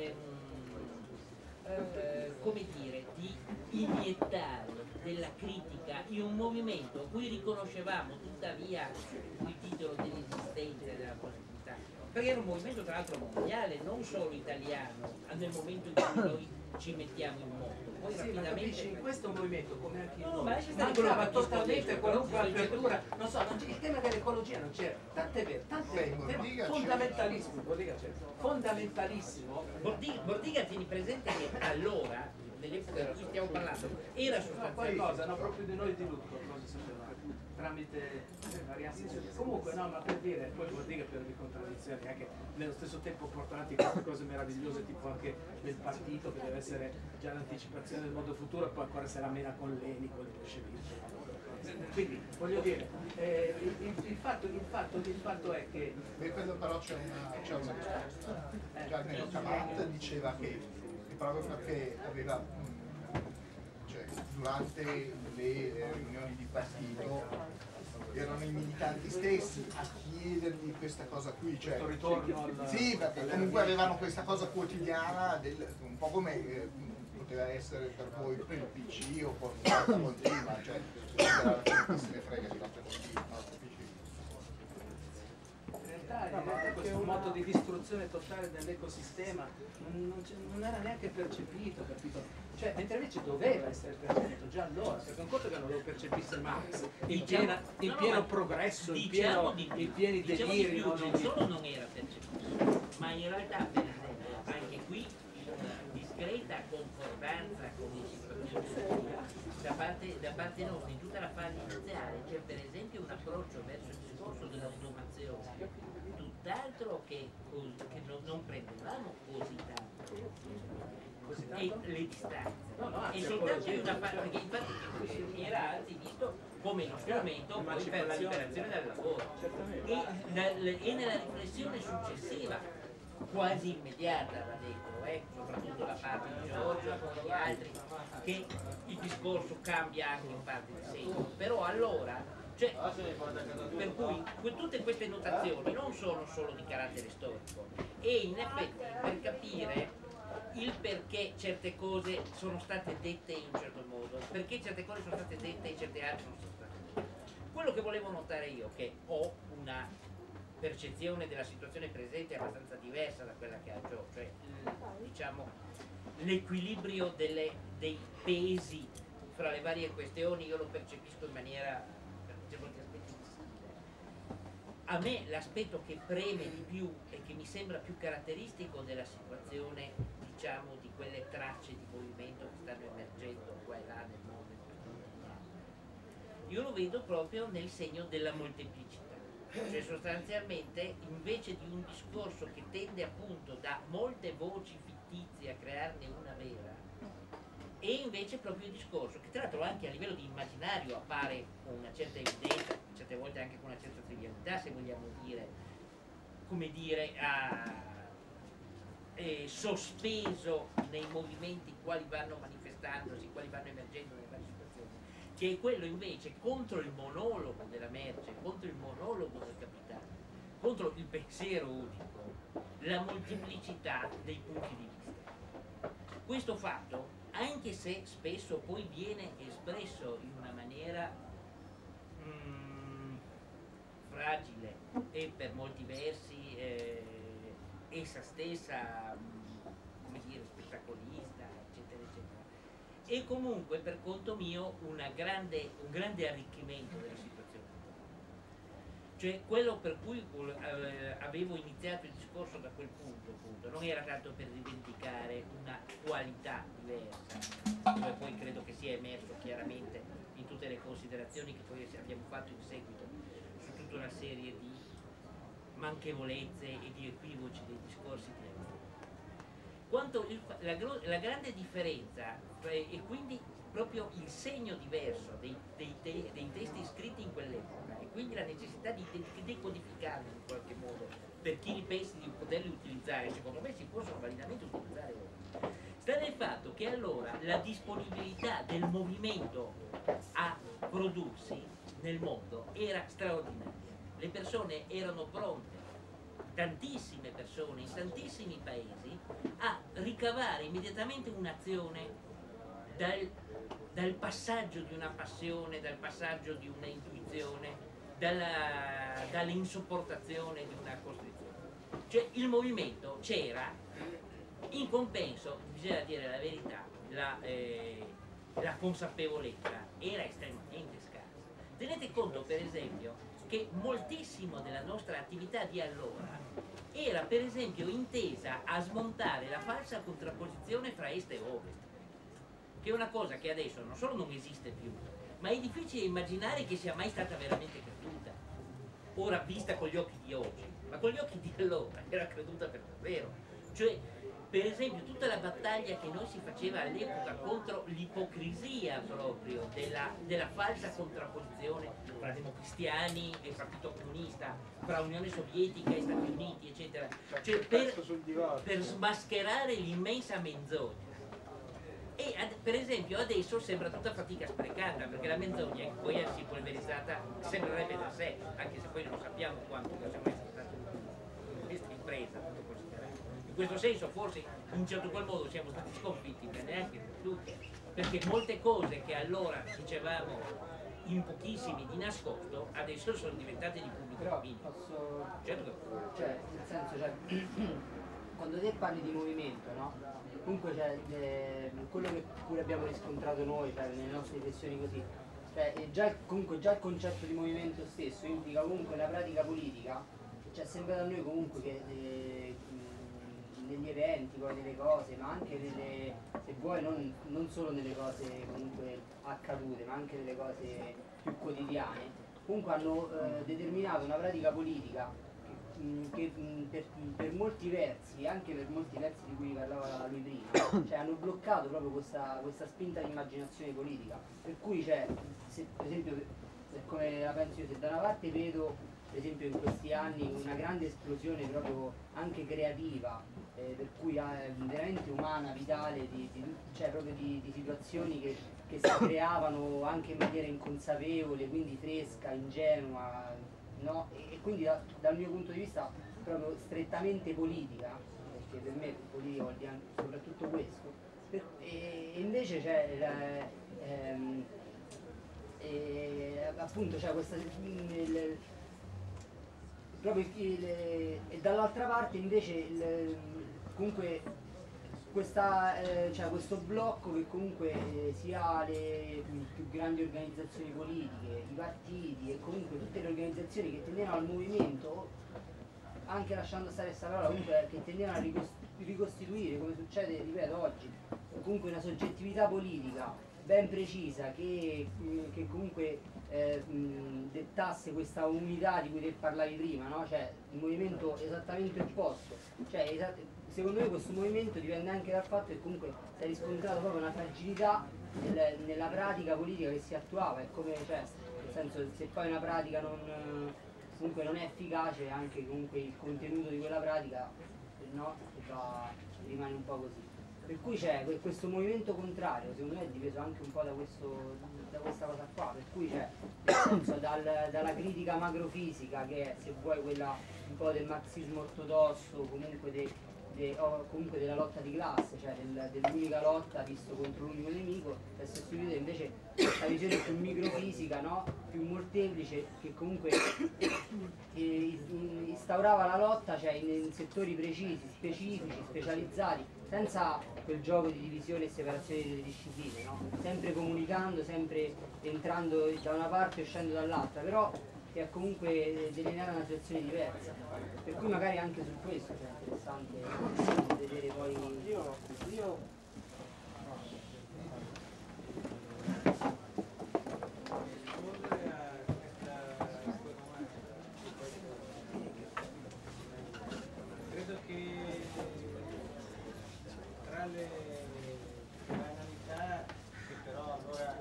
come dire, di iniettare della critica in un movimento a cui riconoscevamo tuttavia il titolo dell'esistenza e della possibilità, perché era un movimento tra l'altro mondiale, non solo italiano, nel momento in cui noi ci mettiamo in moto. Poi Sì, ma capisci, in questo movimento, come anche in No, noi, ma lascia stare mancava quello che totalmente dico, qualunque però, apertura, non so, il tema dell'ecologia non c'era, tant'è vero, fondamentalissimo, fondamentalissimo. Bordiga tieni presente che allora, nell'epoca di cui stiamo parlando, era sostanzialmente Qualcosa, no, proprio di noi di Lutco, cosa sapeva, tramite varianti. Comunque, no, ma per dire, poi Bordiga per le contraddizioni, anche nello stesso tempo porta avanti queste cose meravigliose, tipo anche del partito, che deve essere già l'anticipazione del mondo futuro, e poi ancora se la mena con Leni, con i bolscevichi. Quindi, voglio dire, il fatto è che... Per quello però c'è una risposta. Già Nino Camat diceva che proprio perché aveva, cioè, durante le riunioni di partito erano i militanti stessi a chiedergli questa cosa qui, cioè, sì, perché comunque avevano questa cosa quotidiana, un po' come poteva essere per voi per il PC o per la continua, cioè era chi se ne frega di lotta continua, no? In realtà questo modo di distruzione totale dell'ecosistema non era neanche percepito, capito? Cioè, mentre invece doveva essere percepito già allora, perché un conto che non lo percepisse Marx in pieno progresso, in pieni deliri. Non solo non era percepito, ma in realtà per esempio anche qui una discreta concordanza con i situazioni da parte nostra in tutta la fase iniziale. C'è per esempio un approccio verso il discorso dell'automazione tutt'altro che non prendevamo così tanto e le distanze e soltanto in una parte, perché infatti era anzi visto come lo strumento poi per la liberazione dal lavoro e nella riflessione successiva quasi immediata va detto, soprattutto da parte di Giorgio e di altri, che il discorso cambia anche in parte di segno, però allora, cioè, per cui tutte queste notazioni non sono solo di carattere storico e in effetti per capire il perché certe cose sono state dette in un certo modo, perché certe cose sono state dette e certe altre non sono state dette. Quello che volevo notare io, che ho una percezione della situazione presente abbastanza diversa da quella che ha Gio, cioè diciamo l'equilibrio dei pesi fra le varie questioni io lo percepisco in maniera per molti aspetti visibile. A me l'aspetto che preme di più e che mi sembra più caratteristico della situazione, diciamo, di quelle tracce di movimento che stanno emergendo qua e là nel mondo in questo momento, io lo vedo proprio nel segno della molteplicità. Cioè sostanzialmente invece di un discorso che tende appunto da molte voci fittizie a crearne una vera, e invece proprio il discorso che tra l'altro anche a livello di immaginario appare con una certa evidenza, certe volte anche con una certa trivialità, se vogliamo dire, come dire, sospeso nei movimenti quali vanno manifestandosi, quali vanno emergendo nelle varie situazioni, che è quello invece contro il monologo della merce, contro il monologo del capitale, contro il pensiero unico, la molteplicità dei punti di vista. Questo fatto, anche se spesso poi viene espresso in una maniera fragile e per molti versi essa stessa, come dire, spettacolista, eccetera, eccetera, è comunque per conto mio un grande arricchimento della situazione. Cioè quello per cui avevo iniziato il discorso da quel punto, appunto, non era tanto per rivendicare una qualità diversa, come poi credo che sia emerso chiaramente in tutte le considerazioni che poi abbiamo fatto in seguito su tutta una serie di manchevolezze e di equivoci dei discorsi di Emma. Quanto la grande differenza e quindi proprio il segno diverso dei testi scritti in quell'epoca e quindi la necessità di decodificarli in qualche modo per chi pensi di poterli utilizzare, secondo me si possono validamente utilizzare ora, sta nel fatto che allora la disponibilità del movimento a prodursi nel mondo era straordinaria. Le persone erano pronte, tantissime persone in tantissimi paesi, a ricavare immediatamente un'azione dal passaggio di una passione, dal passaggio di una intuizione, dall'insopportazione di una costrizione. Cioè il movimento c'era, in compenso, bisogna dire la verità, la consapevolezza era estremamente scarsa. Tenete conto per esempio che moltissimo della nostra attività di allora era per esempio intesa a smontare la falsa contrapposizione fra est e ovest, che è una cosa che adesso non solo non esiste più, ma è difficile immaginare che sia mai stata veramente creduta, ora vista con gli occhi di oggi, ma con gli occhi di allora era creduta per davvero. Cioè, per esempio, tutta la battaglia che noi si faceva all'epoca contro l'ipocrisia proprio della falsa contrapposizione fra democristiani e Partito Comunista, fra Unione Sovietica e Stati Uniti, eccetera, cioè per smascherare l'immensa menzogna. E per esempio adesso sembra tutta fatica sprecata, perché la menzogna che poi si è polverizzata sembrerebbe da sé, anche se poi non sappiamo quanto sia mai stata questa impresa, tutto considerato. In questo senso forse in un certo qual modo siamo stati sconfitti, ma neanche del tutto, perché molte cose che allora dicevamo in pochissimi di nascosto adesso sono diventate di pubblico dominio. Posso... Certo. Cioè, nel senso, quando te parli di movimento, no? Comunque quello che pure abbiamo riscontrato noi, nelle nostre riflessioni così, comunque già il concetto di movimento stesso implica comunque una pratica politica, cioè sembra da noi comunque che negli eventi, poi nelle cose, ma anche se vuoi non solo nelle cose comunque accadute, ma anche nelle cose più quotidiane, comunque hanno determinato una pratica politica che per molti versi, anche per molti versi di cui parlava lui prima, cioè hanno bloccato proprio questa spinta di immaginazione politica, per cui se, per esempio, come la penso io, se da una parte vedo per esempio in questi anni una grande esplosione proprio anche creativa, per cui veramente umana, vitale, proprio di situazioni che si creavano anche in maniera inconsapevole, quindi fresca, ingenua, no? E quindi dal mio punto di vista proprio strettamente politica, perché per me politica vuol dire soprattutto questo, e invece appunto c'è questa e dall'altra parte invece comunque questo blocco che comunque sia le più grandi organizzazioni politiche, i partiti e comunque tutte le organizzazioni che tendevano al movimento, anche lasciando stare questa parola, comunque che tendevano a ricostituire, come succede, ripeto, oggi, comunque una soggettività politica ben precisa che comunque dettasse questa unità di cui te parlavi prima, no? Cioè il movimento esattamente opposto, cioè, secondo me questo movimento dipende anche dal fatto che comunque si è riscontrato proprio una fragilità nella pratica politica che si attuava, è come, nel senso, se poi una pratica comunque non è efficace anche comunque il contenuto di quella pratica, no? Rimane un po' così. Per cui c'è questo movimento contrario, secondo me è dipeso anche un po' da questa cosa qua, per cui c'è nel senso dalla critica macrofisica, che è, se vuoi, quella un po' del marxismo ortodosso, comunque della lotta di classe, cioè dell'unica lotta visto contro l'unico nemico, per sostituire invece questa visione più microfisica, no? Più molteplice, che comunque instaurava la lotta, cioè in settori precisi, specifici, specializzati, senza quel gioco di divisione e separazione delle discipline, no? Sempre comunicando, sempre entrando da una parte e uscendo dall'altra, però che ha comunque delineare una situazione diversa. Per cui magari anche su questo è interessante vedere poi. Credo che tra le banalità, che però allora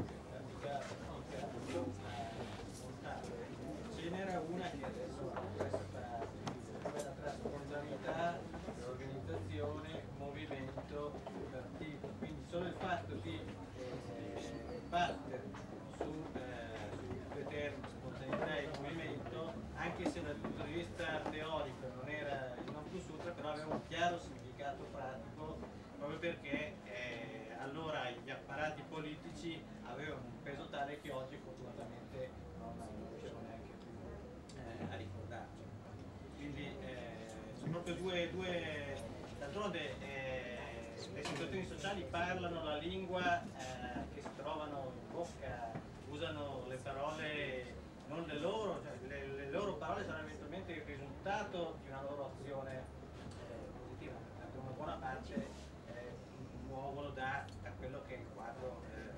ce n'era una che adesso è stata quella tra spontaneità, organizzazione, movimento, partito. Quindi solo il fatto di battere su due termini, spontaneità e movimento, anche se dal punto di vista teorico non era il non plus ultra, però aveva un chiaro significato pratico, proprio perché allora gli apparati politici avevano un peso tale che oggi fortunatamente non riusciamo neanche più a ricordarci. Quindi sono proprio due d'altronde le situazioni sociali parlano la lingua che si trovano in bocca, usano le parole non le loro, cioè le loro parole saranno eventualmente il risultato di una loro azione positiva, perché una buona parte muovono da quello che è il quadro.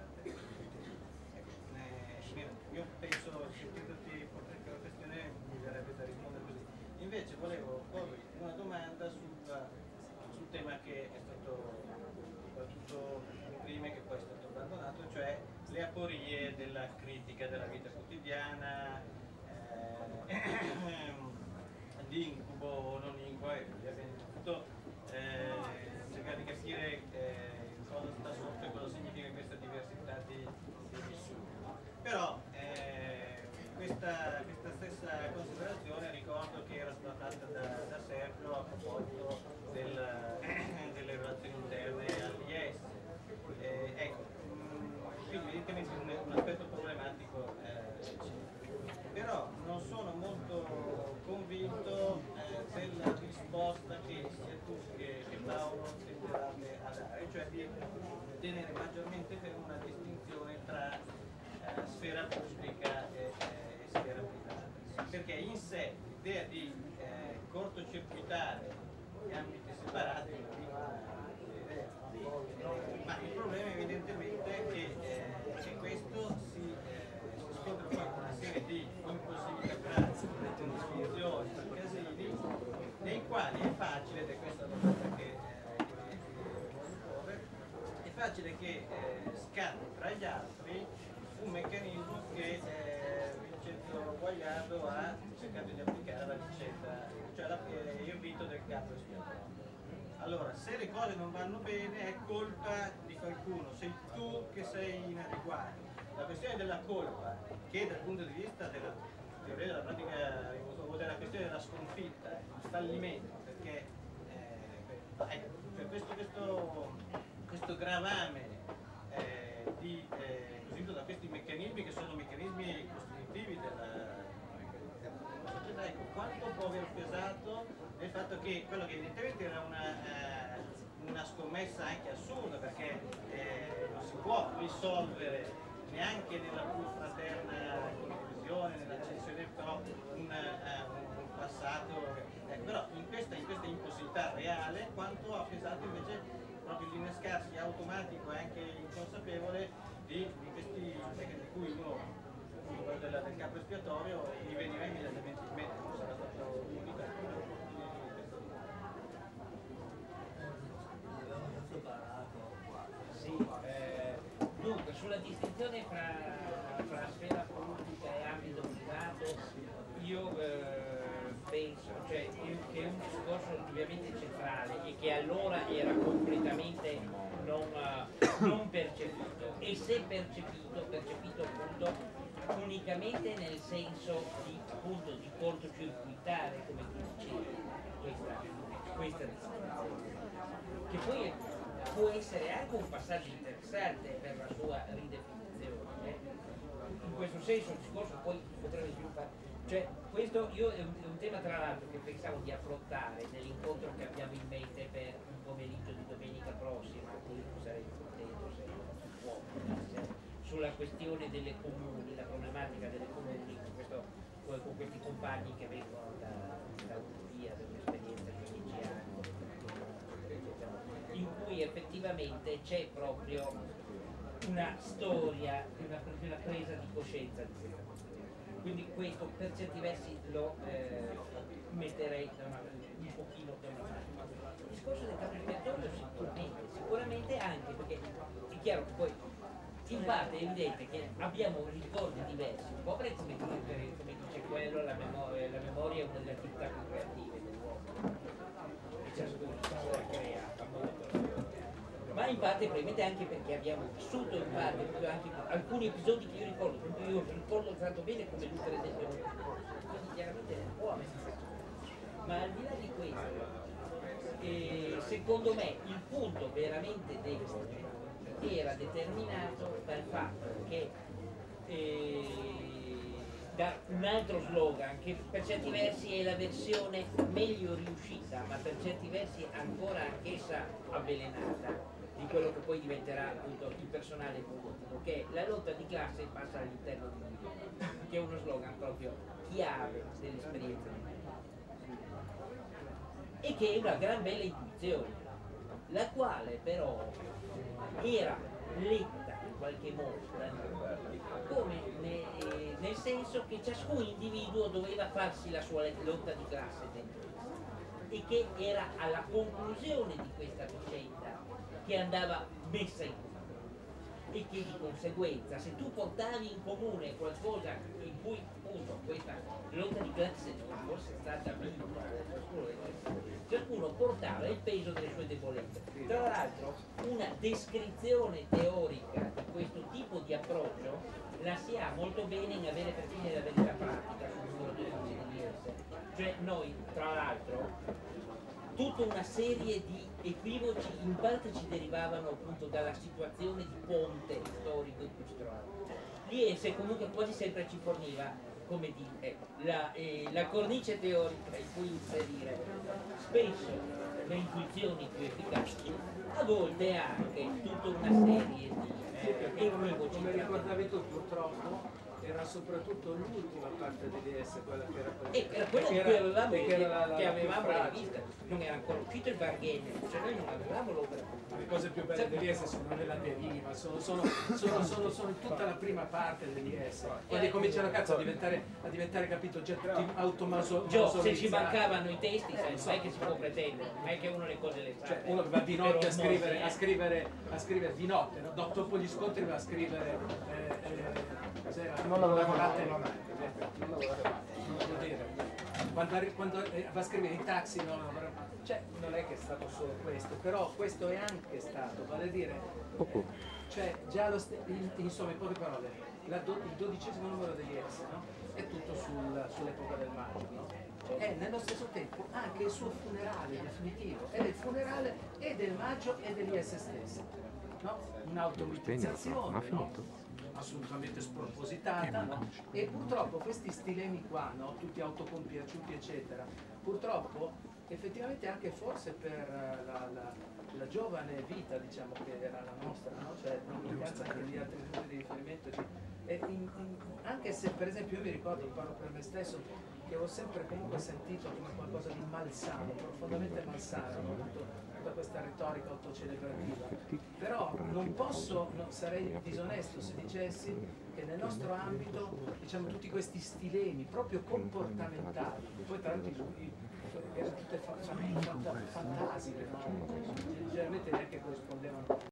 Io penso, sentendoti che la questione mi verrebbe da rispondere così. Invece volevo porvi una domanda sul tema che è stato soprattutto prima e che poi è stato abbandonato, cioè le aporie della critica della vita quotidiana, di incubo o non incubo, e via bene tutto, cercare di capire cosa sta sotto e cosa significa questa diversità di vissuti. Però questa stessa considerazione ricordo che era stata fatta da Sergio a proposito delle relazioni interne all'IS. Ecco, quindi evidentemente un aspetto problematico però non sono molto convinto della risposta che sia tu che Paolo tenderavate a dare, cioè di tenere maggiormente ferma una distinzione tra sfera pubblica e sfera privata, perché in sé l'idea di cortocircuitare gli ambiti separati è una idea, ma il problema evidentemente è che questo si scontra poi con una serie di impossibilità, disfunzioni, casini, nei quali è facile, ed è questa la domanda che voglio porre, è facile che scatti tra gli altri un meccanismo che Vincenzo Guagliardo ha cercato di applicare alla vicenda, cioè il rito del capo espiatorio. Allora, se le cose non vanno bene è colpa di qualcuno, sei tu che sei inadeguato. La questione della colpa, che dal punto di vista della teoria della pratica o della questione della sconfitta, il fallimento, perché questo gravame costituito da questi meccanismi che sono meccanismi costitutivi della società, ecco, quanto può aver pesato nel fatto che quello che evidentemente era una scommessa anche assurda, perché non si può risolvere neanche nella più fraterna condivisione, nell'accezione, però un passato, però in questa impossibilità reale quanto ha pesato invece proprio l'innescarsi automatico e anche inconsapevole di questi di cui uno, quello del capo espiatorio, gli veniva immediatamente in mente, non sarà stato l'unico. Sì, dunque sulla distinzione fra sfera politica e ambito privato io ovviamente centrale e che allora era completamente non percepito, e se percepito appunto unicamente nel senso di appunto di cortocircuitare, come tu dicevi, questa distinzione, che poi può essere anche un passaggio interessante per la sua ridefinizione. In questo senso il discorso poi potrebbe sviluppare, cioè questo è un tema tra l'altro che pensavo di affrontare nell'incontro che abbiamo in mente per un pomeriggio di domenica prossima, quindi sarei contento se può, sulla questione delle comuni, la problematica delle comuni con questi compagni che vengono da Utopia, da un'esperienza di 10 anni, in cui effettivamente c'è proprio una storia, una presa di coscienza di questa questione. Quindi questo per certi versi lo metterei un pochino da una parte. Il discorso del capo espiatorio sicuramente anche perché è chiaro che poi in parte è evidente che abbiamo ricordi diversi, un po' come dice quello, la memoria è una delle attività più creative dell'uomo, e ciascuno la crea a modo, ma in parte probabilmente anche perché abbiamo vissuto in parte proprio anche alcuni episodi che io ricordo tanto bene come lui per esempio non ricordo, quindi chiaramente è un po' a me stesso. Ma al di là di questo, secondo me il punto veramente debole era determinato dal fatto che da un altro slogan che per certi versi è la versione meglio riuscita, ma per certi versi ancora anch'essa avvelenata di quello che poi diventerà appunto il personale politico, che è la lotta di classe passa all'interno di noi, che è uno slogan proprio chiave dell'esperienza di noi, e che è una gran bella intuizione, la quale però era letta in qualche modo come nel senso che ciascun individuo doveva farsi la sua lotta di classe dentro di sé, e che era alla conclusione di questa vicenda che andava messa in comune, e che di conseguenza se tu portavi in comune qualcosa in cui appunto questa lotta di classe non fosse stata vinta, ciascuno portava il peso delle sue debolezze. Tra l'altro una descrizione teorica di questo tipo di approccio la si ha molto bene in Avere per fine la verità pratica sul numero delle CDS. Cioè noi, tra l'altro, tutta una serie di equivoci in parte ci derivavano appunto dalla situazione di ponte storico in cui ci trovavamo. L'IS comunque quasi sempre ci forniva, come dire, la cornice teorica in cui inserire spesso le intuizioni più efficaci, a volte anche tutta una serie di equivoci. Come ricordavi tu, purtroppo era soprattutto l'ultima parte dell'IS, quella che era quella di cui avevamo la vista, non era ancora uscito il bargain, cioè noi non avevamo l'opera. Le cose più belle dell'IS sono nella deriva, sono tutta la prima parte dell'IS, quando cominciano a diventare capito già tutti automasolonizzati. Se ci mancavano i testi, non è che si può pretendere, non è che uno le cose le sa. Cioè uno va di notte a scrivere di notte, no? Dopo gli scontri va a scrivere non lavorate non quando va a scrivere i taxi cioè non è che è stato solo questo, però questo è anche stato, vale a dire cioè già insomma in poche parole il 12° numero dell'IS, no? È tutto sull'epoca del maggio, no? È nello stesso tempo anche il suo funerale definitivo, è il funerale e del maggio e dell'IS stesso, no? Un'automatizzazione, no? Assolutamente spropositata, no? E purtroppo questi stilemi qua, no? Tutti autocompiaciuti eccetera, purtroppo effettivamente anche forse per la giovane vita, diciamo, che era la nostra, no? Cioè in mancanza di altri punti di riferimento anche se per esempio io mi ricordo, parlo per me stesso, che ho sempre comunque sentito come qualcosa di malsano, profondamente malsano, no? Tutta questa retorica autocelebrativa, però non posso, sarei disonesto se dicessi che nel nostro ambito, diciamo, tutti questi stilemi proprio comportamentali, poi tra l'altro erano tutte fantasiche, no? Generalmente neanche corrispondevano